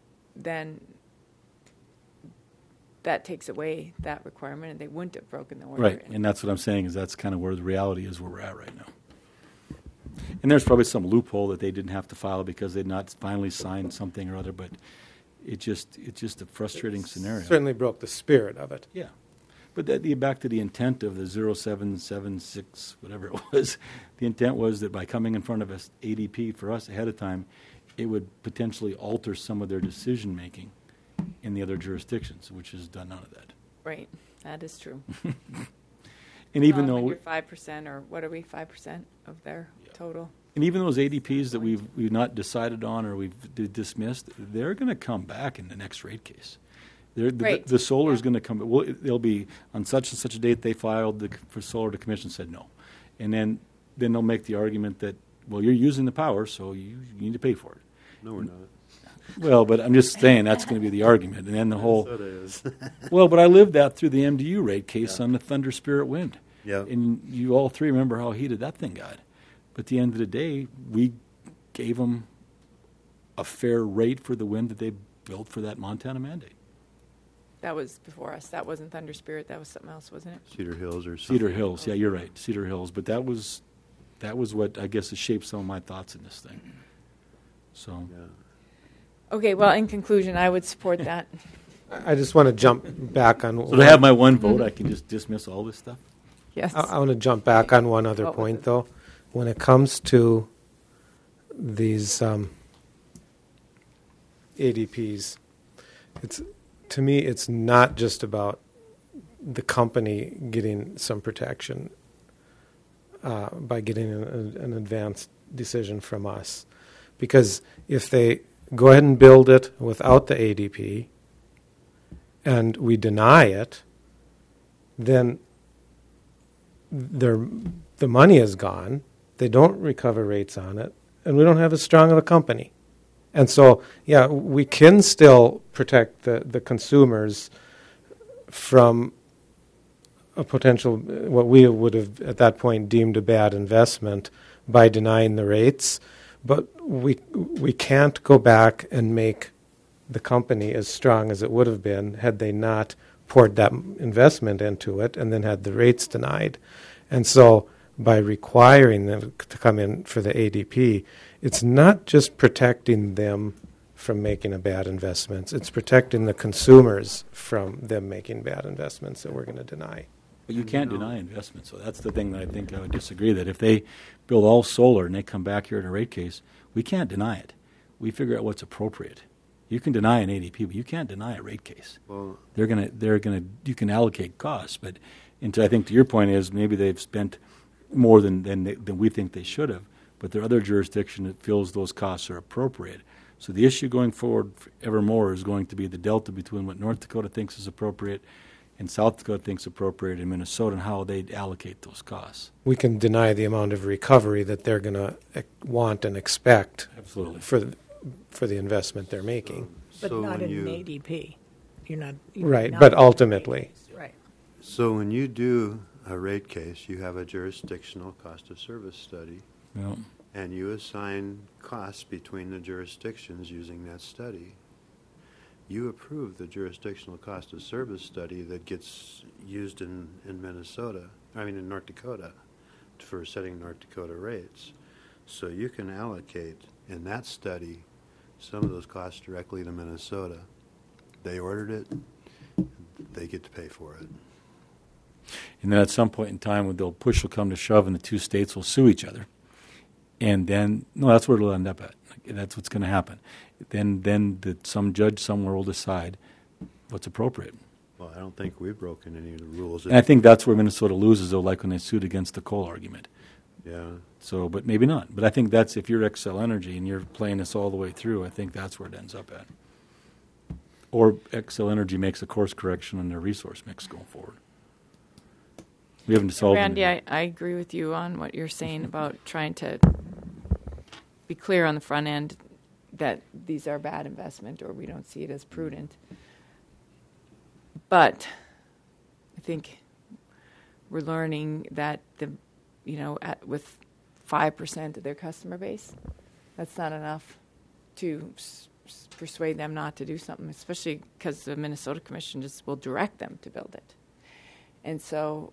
that takes away that requirement, and they wouldn't have broken the order. Right, and that's what I'm saying, is that's kind of where the reality is where we're at right now. And there's probably some loophole that they didn't have to file because they'd not finally signed something or other, but it's just a frustrating scenario. Certainly broke the spirit of it. Yeah. But back to the intent of the 0776, whatever it was, the intent was that by coming in front of us ADP for us ahead of time, it would potentially alter some of their decision-making in the other jurisdictions, which has done none of that. Right, that is true. And even When though, you're 5%, or what are we, 5% of their total? and even those ADPs that we've not decided on or we've dismissed, they're going to come back in the next rate case. Right. The solar is Yeah. going to come. Well, they'll be on such and such a date they filed for solar. The commission said no, and then they'll make the argument that, well, you're using the power, so you need to pay for it. No, we're not. Well, but I'm just saying that's going to be the argument, and then the whole. Minnesota is. Well, but I lived that through the MDU rate case on the Thunder Spirit Wind. Yeah. And you all three remember how heated that thing got. But at the end of the day, we gave them a fair rate for the wind that they built for that Montana mandate. That was before us. That wasn't Thunder Spirit. That was something else, wasn't it? Cedar Hills or something. Cedar Hills, yeah, you're right, Cedar Hills. But that was what I guess has shaped some of my thoughts in this thing. So, Yeah. Okay, well, in conclusion, I would support that. I just want to jump back on. so to have my one vote, I can just dismiss all this stuff? Yes. I want to jump back on one other What was point, it? though. When it comes to these ADPs, to me, it's not just about the company getting some protection by getting an advanced decision from us. Because if they go ahead and build it without the ADP and we deny it, then the money is gone. They don't recover rates on it, and we don't have as strong of a company. And so, yeah, we can still protect the consumers from a potential, what we would have at that point deemed a bad investment by denying the rates, but we can't go back and make the company as strong as it would have been had they not poured that investment into it and then had the rates denied. And so by requiring them to come in for the ADP, it's not just protecting them from making a bad investments, it's protecting the consumers from them making bad investments that we're going to deny. But you can't deny investment, so that's the thing that I think I would disagree, that if they build all solar and they come back here in a rate case, we can't deny it. We figure out what's appropriate. You can deny an ADP, but you can't deny a rate case. Well, You can allocate costs, but I think to your point is maybe they've spent more than we think they should have, but there are other jurisdiction that feels those costs are appropriate. So the issue going forward evermore is going to be the delta between what North Dakota thinks is appropriate and South Dakota thinks appropriate in Minnesota and how they allocate those costs. We can deny the amount of recovery that they're going to want and expect Absolutely. for the investment they're making. But so not when in you, an ADP. You're Right, not but in ultimately. ADP. Right. So when you do a rate case, you have a jurisdictional cost of service study, Yeah. and you assign costs between the jurisdictions using that study. You approve the jurisdictional cost of service study that gets used in North Dakota, for setting North Dakota rates. So you can allocate in that study some of those costs directly to Minnesota. They ordered it, they get to pay for it. And then at some point in time, when the push will come to shove and the two states will sue each other. And then, no, that's where it'll end up at. That's what's going to happen. Then some judge somewhere will decide what's appropriate. Well, I don't think we've broken any of the rules. And I think that's where Minnesota loses, though, like when they sued against the coal argument. Yeah. So, but maybe not. But I think that's, if you're Xcel Energy and you're playing this all the way through, I think that's where it ends up at. Or Xcel Energy makes a course correction on their resource mix going forward. We haven't solved Randy, anything. I agree with you on what you're saying about trying to be clear on the front end that these are bad investment or we don't see it as prudent. But I think we're learning that with 5% of their customer base. That's not enough to persuade them not to do something, especially because the Minnesota Commission just will direct them to build it. And so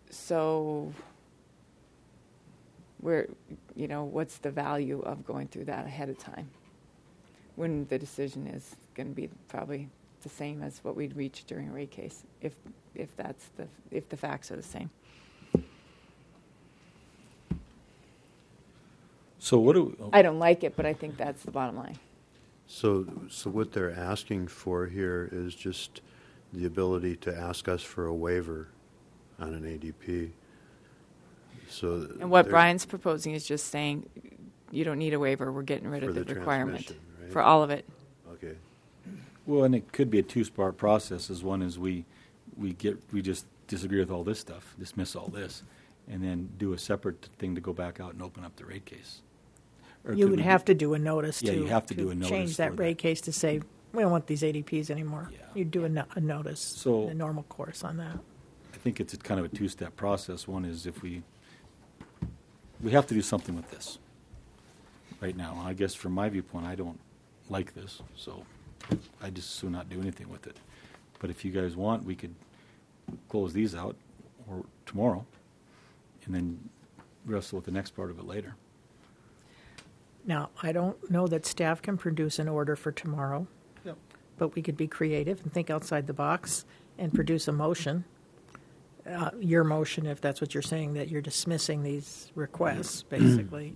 we're, what's the value of going through that ahead of time when the decision is going to be probably the same as what we'd reach during a rate case, if the facts are the same. So what do we, I don't like it, but I think that's the bottom line. So what they're asking for here is just the ability to ask us for a waiver on an ADP. So And what Brian's proposing is just saying, you don't need a waiver. We're getting rid of For the the requirement transmission, right? for all of it. Okay. well, and it could be a two-part process. As one is we just disagree with all this stuff, dismiss all this, and then do a separate thing to go back out and open up the rate case. Or You could would we have to do a notice Yeah, to, you have to do a notice change that for rate that. case to say, we don't want these ADPs anymore. Yeah. You'd do a notice, So- a normal course on that. I think it's a kind of a two-step process. One is if we have to do something with this right now. I guess from my viewpoint, I don't like this, so I just as soon not do anything with it. But if you guys want, we could close these out or tomorrow, and then wrestle with the next part of it later. Now, I don't know that staff can produce an order for tomorrow, Yep. but we could be creative and think outside the box and produce a motion. Your motion, if that's what you're saying, that you're dismissing these requests, basically.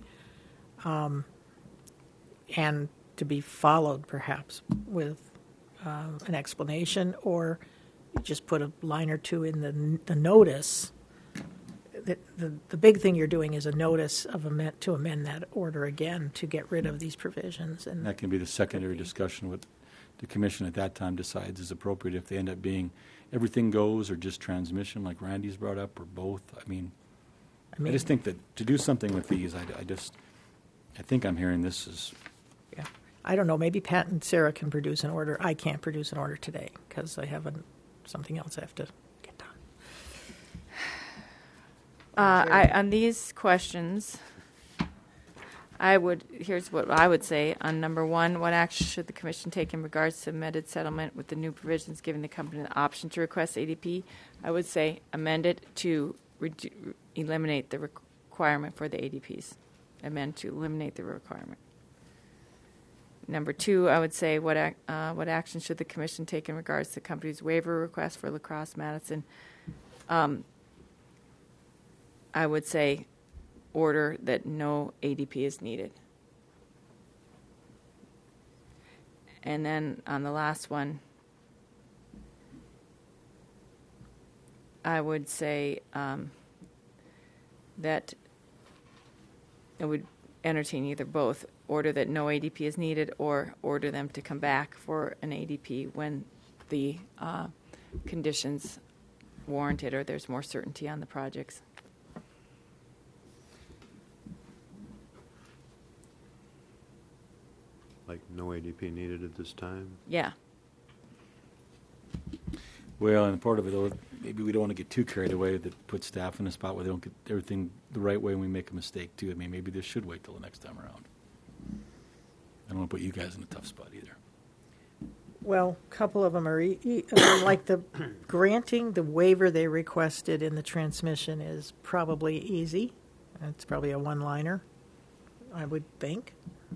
And to be followed, perhaps, with an explanation, or just put a line or two in the notice. The big thing you're doing is a notice of to amend that order again to get rid of these provisions. And That can be the secondary discussion what the commission at that time decides is appropriate, if they end up being everything goes or just transmission like Randy's brought up, or both. I mean, I just think that to do something with these, I think I'm hearing this is, yeah, I don't know. Maybe Pat and Sarah can produce an order. I can't produce an order today because I have something else I have to get done. On these questions, here's what I would say. On number one, what action should the Commission take in regards to amended settlement with the new provisions giving the company the option to request ADP? I would say amend it to eliminate the requirement for the ADPs. Amend to eliminate the requirement. Number two, I would say what action should the Commission take in regards to the company's waiver request for La Crosse Madison? I would say order that no ADP is needed. And then on the last one, I would say that I would entertain either both, order that no ADP is needed or order them to come back for an ADP when the conditions warrant it or there's more certainty on the projects. Like no ADP needed at this time? Yeah. well, and part of it, though, maybe we don't want to get too carried away that put staff in a spot where they don't get everything the right way and we make a mistake, too. I mean, maybe this should wait till the next time around. I don't want to put you guys in a tough spot either. Well, a couple of them are like the granting the waiver they requested in the transmission is probably easy. It's probably a one-liner, I would think.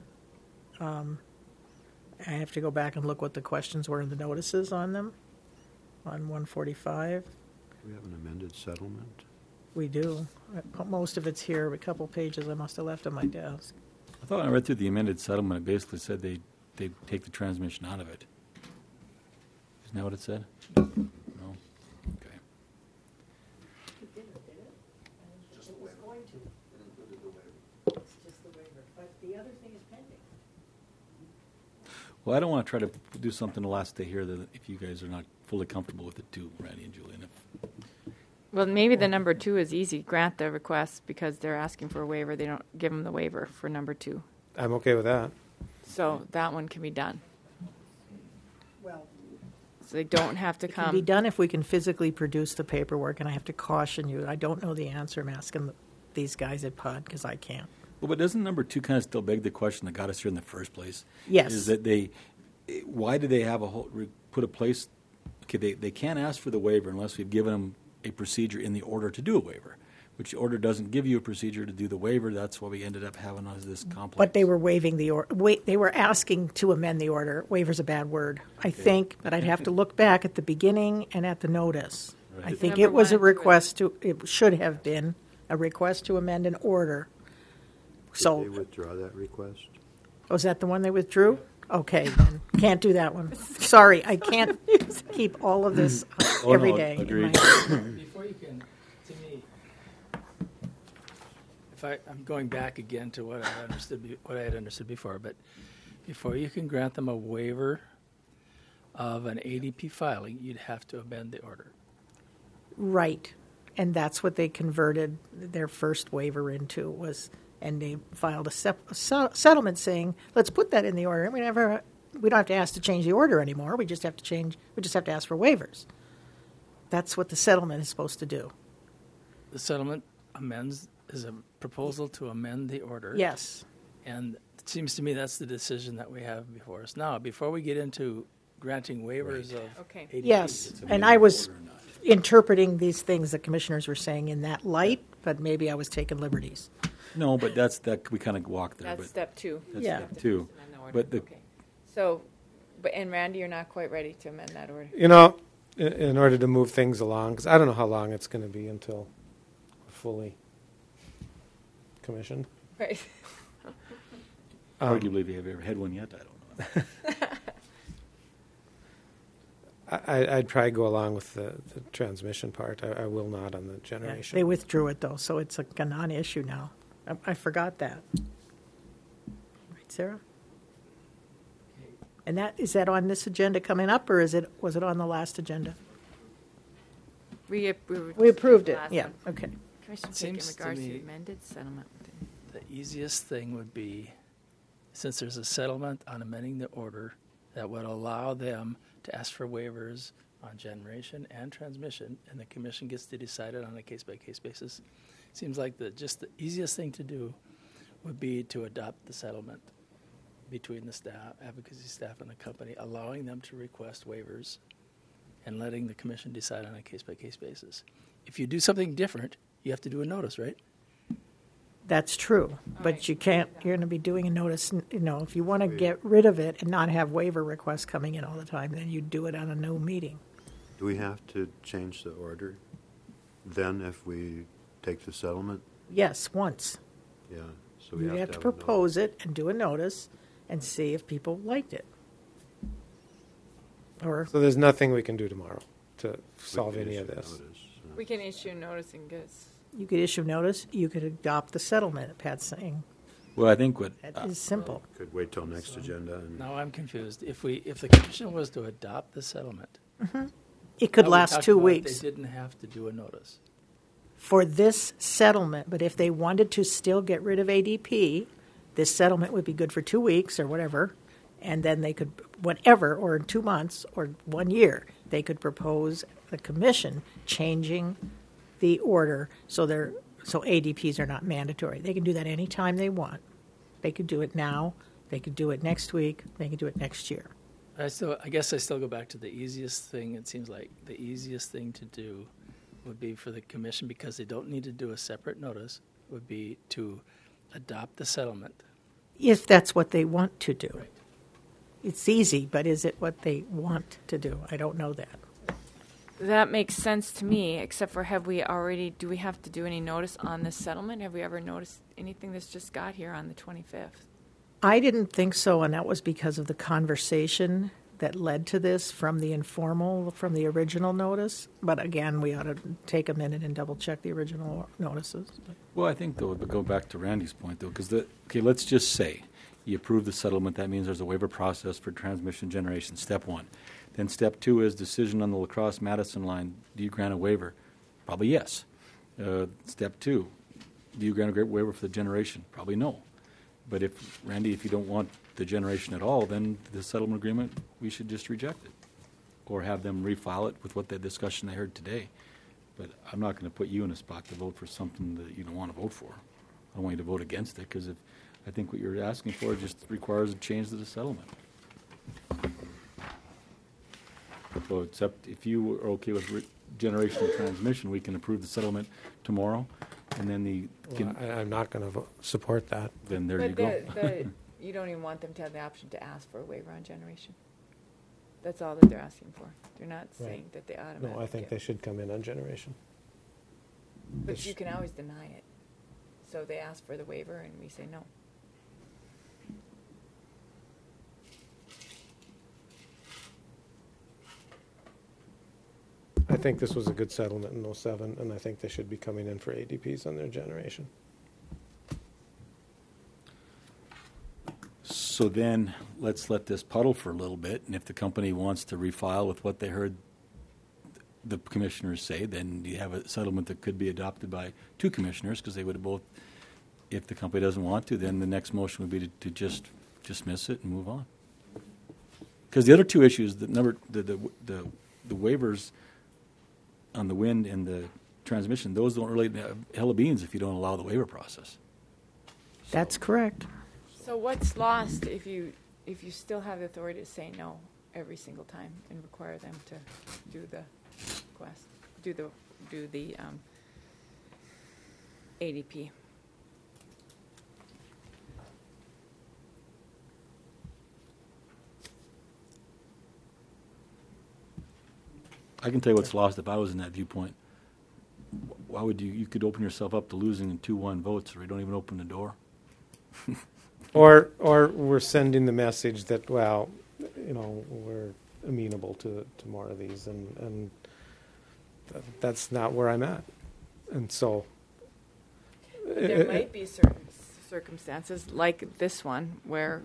I have to go back and look what the questions were in the notices on them, on 145. Do we have an amended settlement? We do. Most of it's here, a couple pages I must have left on my desk. I thought when I read through the amended settlement, it basically said they take the transmission out of it. Isn't that what it said? No? Okay. Well, I don't want to try to do something the last day here that if you guys are not fully comfortable with it too, Randy and Julian. Well, maybe the number two is easy. Grant the request because they're asking for a waiver. They don't give them the waiver for number two. I'm okay with that. So that one can be done. Well, So they don't have to it can be come. done if we can physically produce the paperwork, and I have to caution you, I don't know the answer. I'm asking these guys at PUD because I can't. Well, but doesn't number 2 kind of still beg the question that got us here in the first place? Yes. Is that why do they have put a place? Okay, they can't ask for the waiver unless we've given them a procedure in the order to do a waiver, which the order doesn't give you a procedure to do the waiver. That's why we ended up having this complex. But they were waiving the order. They were asking to amend the order. Waiver's a bad word, I think, but I'd have to look back at the beginning and at the notice. Right. I think Number it was a one, do it. request to. It should have been a request to amend an order. Did So, they withdraw that request? was that the one they withdrew? Okay, then can't do that one. Sorry, I can't keep all of this Oh, every no, day. in agreed. my- Before you can, to me, I'm going back again to what I had understood before, but before you can grant them a waiver of an ADP filing, you'd have to amend the order. Right, and that's what they converted their first waiver into was, and they filed a settlement saying, let's put that in the order. We don't have to ask to change the order anymore. We just have to ask for waivers. That's what the settlement is supposed to do. The settlement is a proposal to amend the order. Yes. And it seems to me that's the decision that we have before us now. Before we get into granting waivers of Okay. ADPs, Yes, It's a and meeting I was order or not. interpreting these things the commissioners were saying in that light, but maybe I was taking liberties. No, but that we kind of walked there. That's but step 2. that's Yeah. step 2. Amend the order. But the Okay. So, and Randy, you're not quite ready to amend that order. You know, in order to move things along, because I don't know how long it's going to be until we're fully commissioned. Right. arguably, if you've ever had one yet, I don't know. I'd probably go along with the transmission part. I will not on the Yeah, generation. they withdrew it, though, so it's a non-issue now. I forgot that. Right, Sarah? And is that on this agenda coming up, or was it on the last agenda? We approved. We approved it, last yeah, one. okay. Commission It take in seems to regards to me- the amended settlement. the easiest thing would be, since there's a settlement on amending the order that would allow them to ask for waivers on generation and transmission, and the commission gets to decide it on a case-by-case basis. Seems like the easiest thing to do would be to adopt the settlement between the staff, advocacy staff, and the company, allowing them to request waivers and letting the commission decide on a case-by-case basis. If you do something different, you have to do a notice, right? That's true, but right. you're going to be doing a notice, if you want to get rid of it and not have waiver requests coming in all the time, then you do it on a new meeting. Do we have to change the order then if we take the settlement? Yes, once. Yeah. So we You have to have a propose it and do a notice and see if people liked it. Or, So there's nothing we can do tomorrow to notice. solve We can any of issue this. notice, We can issue notice and goods. you could issue notice, you could adopt the settlement, Pat's saying. Well, I think what That is simple. Could wait till next agenda and Now I'm confused. If the commission was to adopt the settlement, It could now we last talked 2 about weeks They didn't have to do a notice. for this settlement, but if they wanted to still get rid of ADP, this settlement would be good for 2 weeks or whatever, and then they could, whatever, or in 2 months or 1 year, they could propose the commission changing the order so ADPs are not mandatory. They can do that anytime they want. They could do it now, they could do it next week, they could do it next year. I guess I still go back to the easiest thing. It seems like the easiest thing to do would be for the commission, because they don't need to do a separate notice, would be to adopt the settlement. If that's what they want to do. Right. It's easy, but is it what they want to do? I don't know that. That makes sense to me, except for do we have to do any notice on this settlement? Have we ever noticed anything that's just got here on the 25th? I didn't think so, and that was because of the conversation that led to this from the original notice. But again, we ought to take a minute and double check the original notices. Well, I think, though, but go back to Randy's point, though, because, let's just say you approve the settlement. That means there's a waiver process for transmission generation, step 1. Then step 2 is decision on the La Crosse-Madison line. Do you grant a waiver? Probably yes. Step 2, do you grant a waiver for the generation? Probably no. But if you don't want the generation at all, then the settlement agreement, we should just reject it or have them refile it with what the discussion they heard today. But I'm not going to put you in a spot to vote for something that you don't want to vote for. I don't want you to vote against it, because I think what you're asking for just requires a change to the settlement. So except if you are okay with generation and transmission, we can approve the settlement tomorrow, and then I'm not going to support that. then there But you go. You don't even want them to have the option to ask for a waiver on generation. That's all that they're asking for. They're not Right. saying that they automatically No, I think get they should come in on generation. But you can always deny it. So they ask for the waiver and we say no. I think this was a good settlement in 07, and I think they should be coming in for ADPs on their generation. So then, let's let this puddle for a little bit, and if the company wants to refile with what they heard the commissioners say, then you have a settlement that could be adopted by two commissioners, because they would have both, if the company doesn't want to, then the next motion would be to just dismiss it and move on. Because the other two issues, the waivers on the wind and the transmission, those don't really have hella beans if you don't allow the waiver process. That's correct. So what's lost if you still have the authority to say no every single time and require them to do the request, do the ADP? I can tell you what's lost if I was in that viewpoint. Why would you could open yourself up to losing in 2-1 votes, or you don't even open the door. Or we're sending the message that, well, we're amenable to more of these, and that's not where I'm at. And so There might be certain circumstances like this one where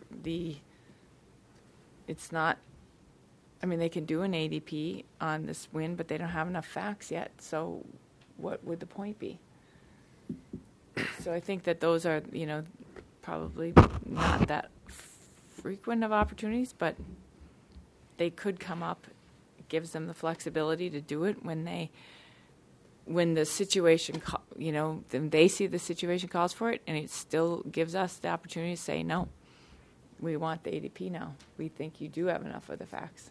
it's not. I mean, they can do an ADP on this wind, but they don't have enough facts yet. So, what would the point be? So, I think that those are, probably not that frequent of opportunities, but they could come up. It gives them the flexibility to do it when the situation, then they see the situation calls for it, and it still gives us the opportunity to say no. We want the ADP now. We think you do have enough of the facts.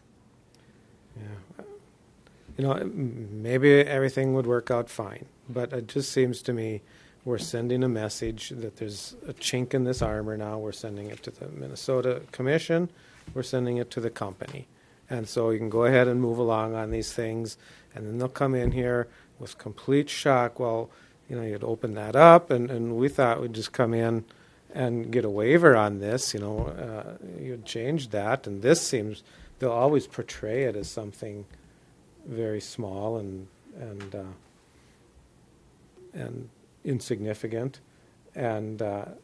Yeah. Maybe everything would work out fine, but it just seems to me we're sending a message that there's a chink in this armor now. We're sending it to the Minnesota Commission. We're sending it to the company. And so you can go ahead and move along on these things, and then they'll come in here with complete shock. Well, you'd open that up, and we thought we'd just come in and get a waiver on this. You'd change that, and this seems... They'll always portray it as something very small and insignificant, and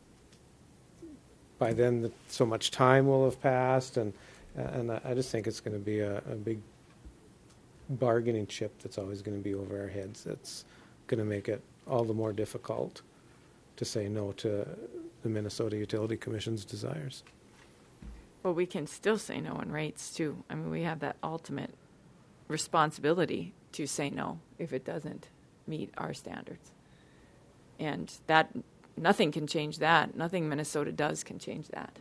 by then so much time will have passed, and I just think it's going to be a big bargaining chip that's always going to be over our heads. That's going to make it all the more difficult to say no to the Minnesota Utility Commission's desires. Well, we can still say no on rates, too. I mean, we have that ultimate responsibility to say no if it doesn't meet our standards. And that nothing can change that. Nothing Minnesota does can change that.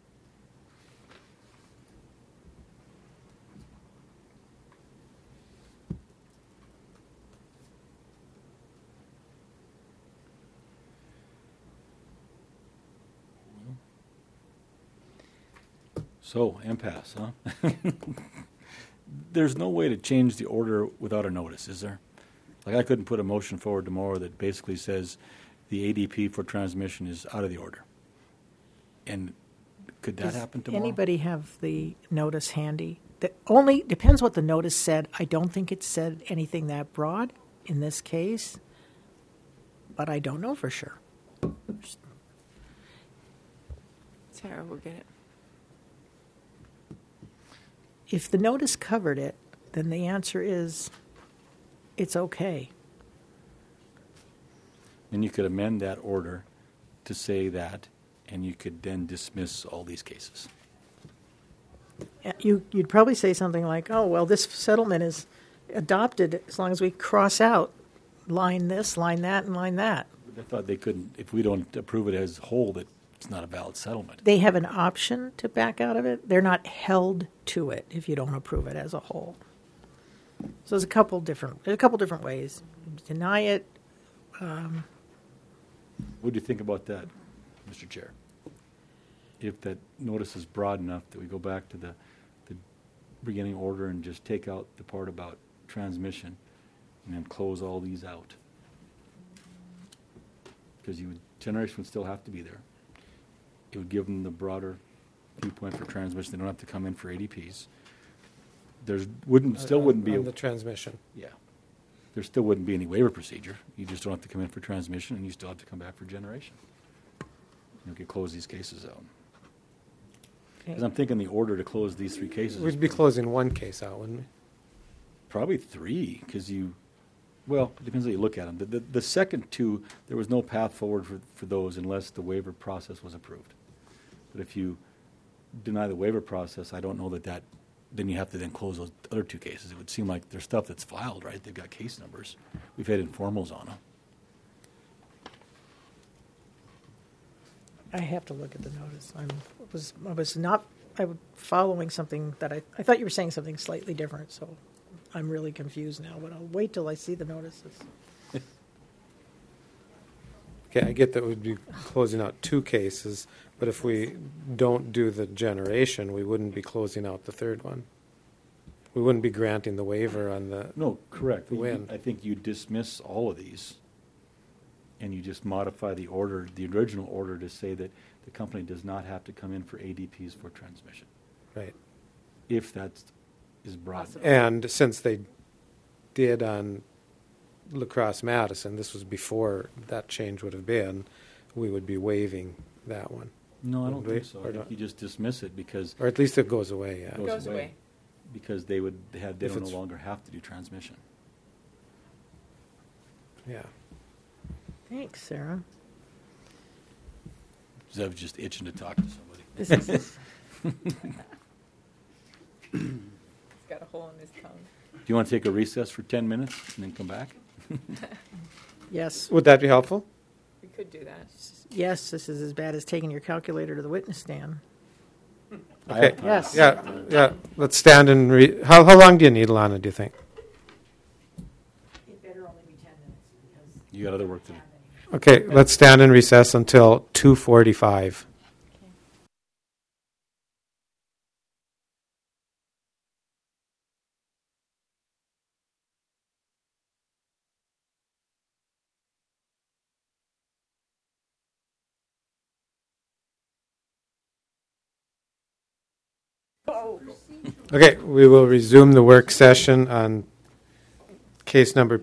So, impasse, huh? There's no way to change the order without a notice, is there? Like, I couldn't put a motion forward tomorrow that basically says the ADP for transmission is out of the order. And could that happen tomorrow? Anybody have the notice handy? That only depends what the notice said. I don't think it said anything that broad in this case, but I don't know for sure. Sarah will get it. If the notice covered it, then the answer is it's okay. And you could amend that order to say that, and you could then dismiss all these cases. You'd probably say something like, oh, well, this settlement is adopted as long as we cross out line this, line that, and line that. I thought they couldn't, if we don't approve it as whole, that it's not a valid settlement. They have an option to back out of it. They're not held to it if you don't approve it as a whole. So there's a couple different ways. Deny it. What do you think about that, Mr. Chair? If that notice is broad enough that we go back to the beginning order and just take out the part about transmission and then close all these out? Because generation would still have to be there. It would give them the broader viewpoint for transmission. They don't have to come in for ADPs. Still wouldn't be on the transmission. Yeah. There still wouldn't be any waiver procedure. You just don't have to come in for transmission, and you still have to come back for generation. You could close these cases out. Because I'm thinking the order to close these three cases. We'd be closing one case out, wouldn't we? Probably three, because well, it depends how you look at them. The second two, there was no path forward for those unless the waiver process was approved. But if you deny the waiver process, I don't know that then you have to then close those other two cases. It would seem like there's stuff that's filed, right? They've got case numbers. We've had informals on them. I have to look at the notice. I was not following something that I thought you were saying something slightly different, so I'm really confused now, but I'll wait till I see the notices. Okay, I get that we'd be closing out two cases, but if we don't do the generation, we wouldn't be closing out the third one. We wouldn't be granting the waiver on the No, correct. The wind. I think you dismiss all of these, and you just modify the order, the original order, to say that the company does not have to come in for ADPs for transmission, right. if that is broad. And since they did on La Crosse Madison, this was before that change would have been, we would be waiving that one. No, I don't Would we? think so. Or I think not? you just dismiss it because Or at least it goes away, yeah. Goes Goes away. away. because they If don't no it's- longer have to do transmission. Yeah. Thanks, Sarah. So I was just itching to talk to somebody. This is He's got a hole in his tongue. Do you want to take a recess for 10 minutes and then come back? yes. Would that be helpful? We could do that. Yes, this is as bad as taking your calculator to the witness stand. I have Okay. time. Yes. Yeah. Let's stand and how long do you need, Lana, do you think? It better only be 10 minutes because You got other work to do. Okay, let's stand in recess until 2:45. Okay, we will resume the work session on case number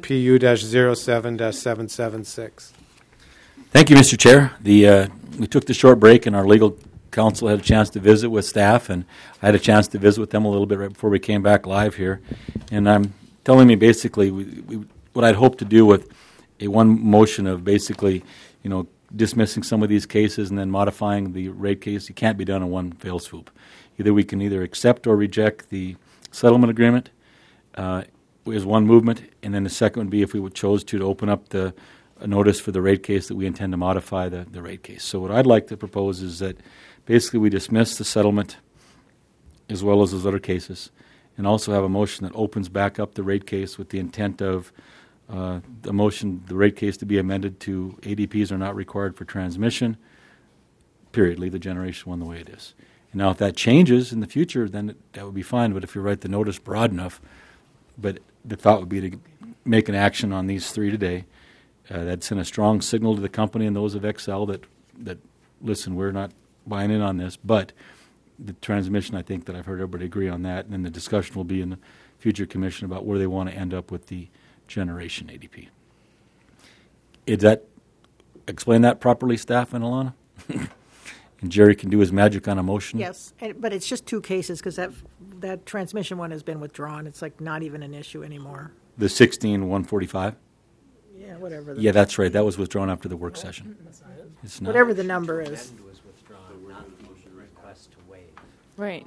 PU-07-776. Thank you, Mr. Chair. We took the short break, and our legal counsel had a chance to visit with staff, and I had a chance to visit with them a little bit right before we came back live here. And I'm telling me basically what I'd hoped to do with a one motion of basically, dismissing some of these cases and then modifying the rate case. It can't be done in one fell swoop. Either we can accept or reject the settlement agreement is one movement, and then the second would be if we would chose to open up a notice for the rate case that we intend to modify the rate case. So what I'd like to propose is that basically we dismiss the settlement as well as those other cases, and also have a motion that opens back up the rate case with the intent of the rate case to be amended to ADPs are not required for transmission, period. Leave the generation one the way it is. And now if that changes in the future, then that would be fine, but if you write the notice broad enough, but the thought would be to make an action on these three today. That'd send a strong signal to the company and those of Excel that listen, we're not buying in on this, but the transmission, I think that I've heard everybody agree on that, and then the discussion will be in the future commission about where they want to end up with the generation ADP. Is that explain that properly, staff and Alana? And Jerry can do his magic on a motion? Yes, but it's just two cases because that transmission one has been withdrawn. It's like not even an issue anymore. The 16-145? Yeah, whatever. Yeah, that's right. That was withdrawn after the work session. It's not. Whatever the number is. Amend was withdrawn, not the request to waive. Right.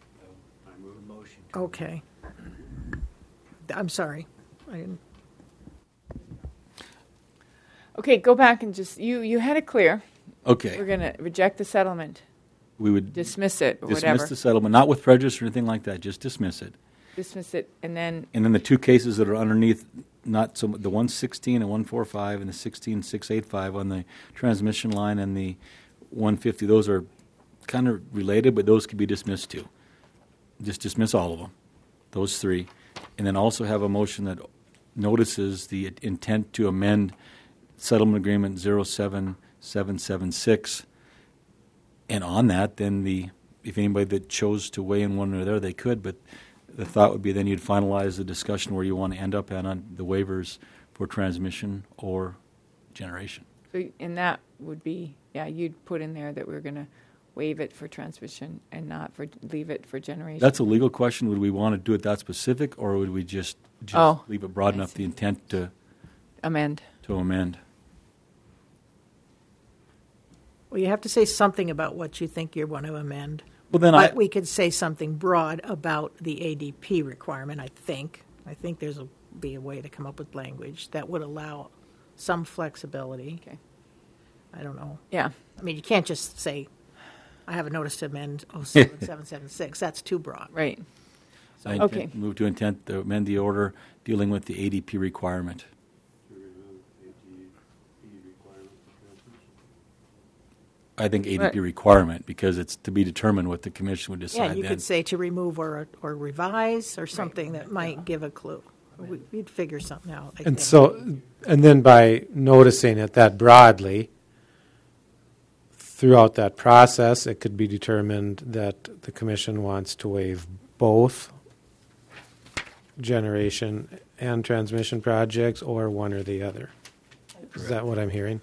The motion. Okay. I'm sorry. I didn't. Okay, go back and just, you had it clear. Okay. We're going to reject the settlement, We would dismiss it, or dismiss whatever. the settlement, not with prejudice or anything like that, just dismiss it. Dismiss it, and then, And then the two cases that are underneath, not so the 116 and 145 and the 16685 on the transmission line and the 150, those are kind of related, but those could be dismissed too. Just dismiss all of them, those three. And then also have a motion that notices the intent to amend settlement agreement 07776. And on that, then if anybody that chose to weigh in one or the other, they could, but the thought would be then you'd finalize the discussion where you want to end up at on the waivers for transmission or generation. and that would be, yeah, you'd put in there that we're going to waive it for transmission and not leave it for generation. That's a legal question. Would we want to do it that specific, or would we just Oh, leave it broad I enough see. the intent to Amend. amend? Well, you have to say something about what you think you want to amend. Well, then But we could say something broad about the ADP requirement, I think. I think be a way to come up with language that would allow some flexibility. Okay. I don't know. Yeah. I mean, you can't just say, I have a notice to amend 07776. That's too broad. Right. I Okay. move to intent to amend the order dealing with the ADP requirement. I think ADP Right. requirement, because it's to be determined what the commission would decide Yeah, you then. could say to remove or revise or something that might give a clue. We'd figure something out. I And think. so, and then by noticing it that broadly, throughout that process, it could be determined that the commission wants to waive both generation and transmission projects, or one or the other. Is that what I'm hearing?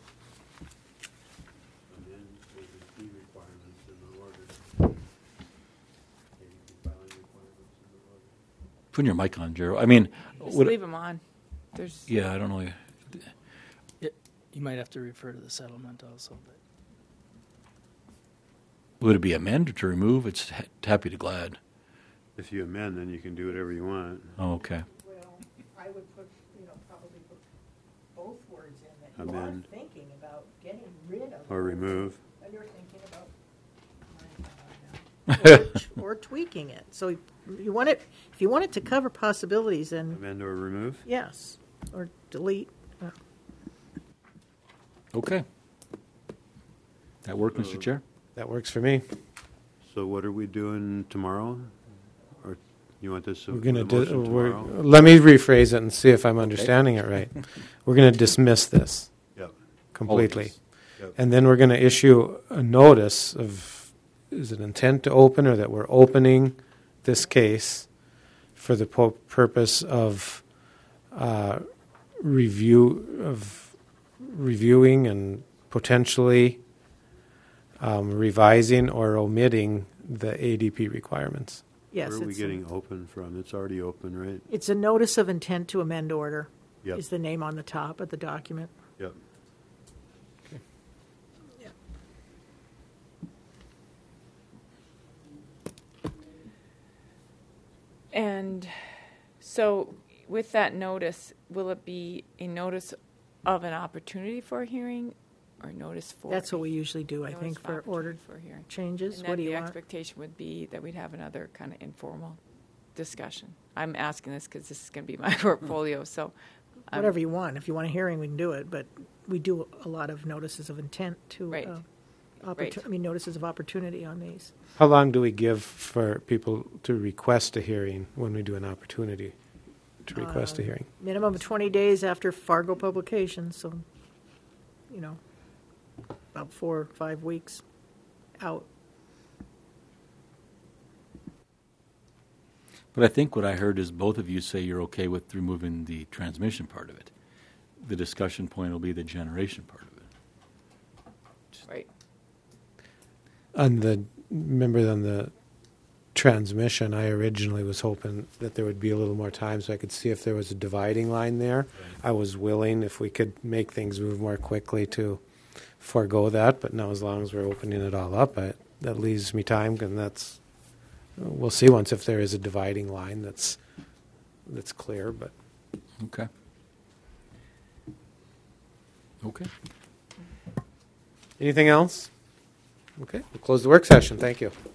Put your mic on, Gerald. I mean, Just would- leave them on. There's, yeah, I don't know. You might have to refer to the settlement also, but Would it be amend or to remove? It's happy to glad. If you amend, then you can do whatever you want. Oh, okay. Well, I would put, probably put both words in that you are Amend. thinking about getting rid of. Or remove. And you're thinking about or tweaking it. So if you want it to cover possibilities, then Amend or remove? yes, or delete. Okay. That work, Mr. Chair? That works for me. So what are we doing tomorrow? Or you want this We're going to motion tomorrow? let me rephrase it and see if I'm understanding it right. We're going to dismiss this Yep. completely. Yep. And then we're going to issue a notice of, is it intent to open, or that we're opening this case for the purpose of reviewing and potentially revising or omitting the ADP requirements. Yes, Where are we getting open from? It's already open, right? It's a notice of intent to amend order. Yep. Is the name on the top of the document. Yep. and so with that notice, will it be a notice of an opportunity for a hearing or notice for? That's what we usually do, I notice think, of for opportunity ordered for a hearing? changes. And What then do you the want? expectation would be that we'd have another kind of informal discussion. I'm asking this because this is going to be my portfolio, so. Whatever you want. If you want a hearing, we can do it, but we do a lot of notices of intent to, Right. Right. notices of opportunity on these. How long do we give for people to request a hearing when we do an opportunity to request a hearing? Minimum of 20 days after Fargo publication, so, about 4 or 5 weeks out. But I think what I heard is both of you say you're okay with removing the transmission part of it. The discussion point will be the generation part of it. Right. Remember on the transmission, I originally was hoping that there would be a little more time so I could see if there was a dividing line there. I was willing, if we could make things move more quickly, to forego that, but now as long as we're opening it all up, that leaves me time, and we'll see once if there is a dividing line that's clear. But Okay. Okay. Anything else? Okay, we'll close the work session. Thank you.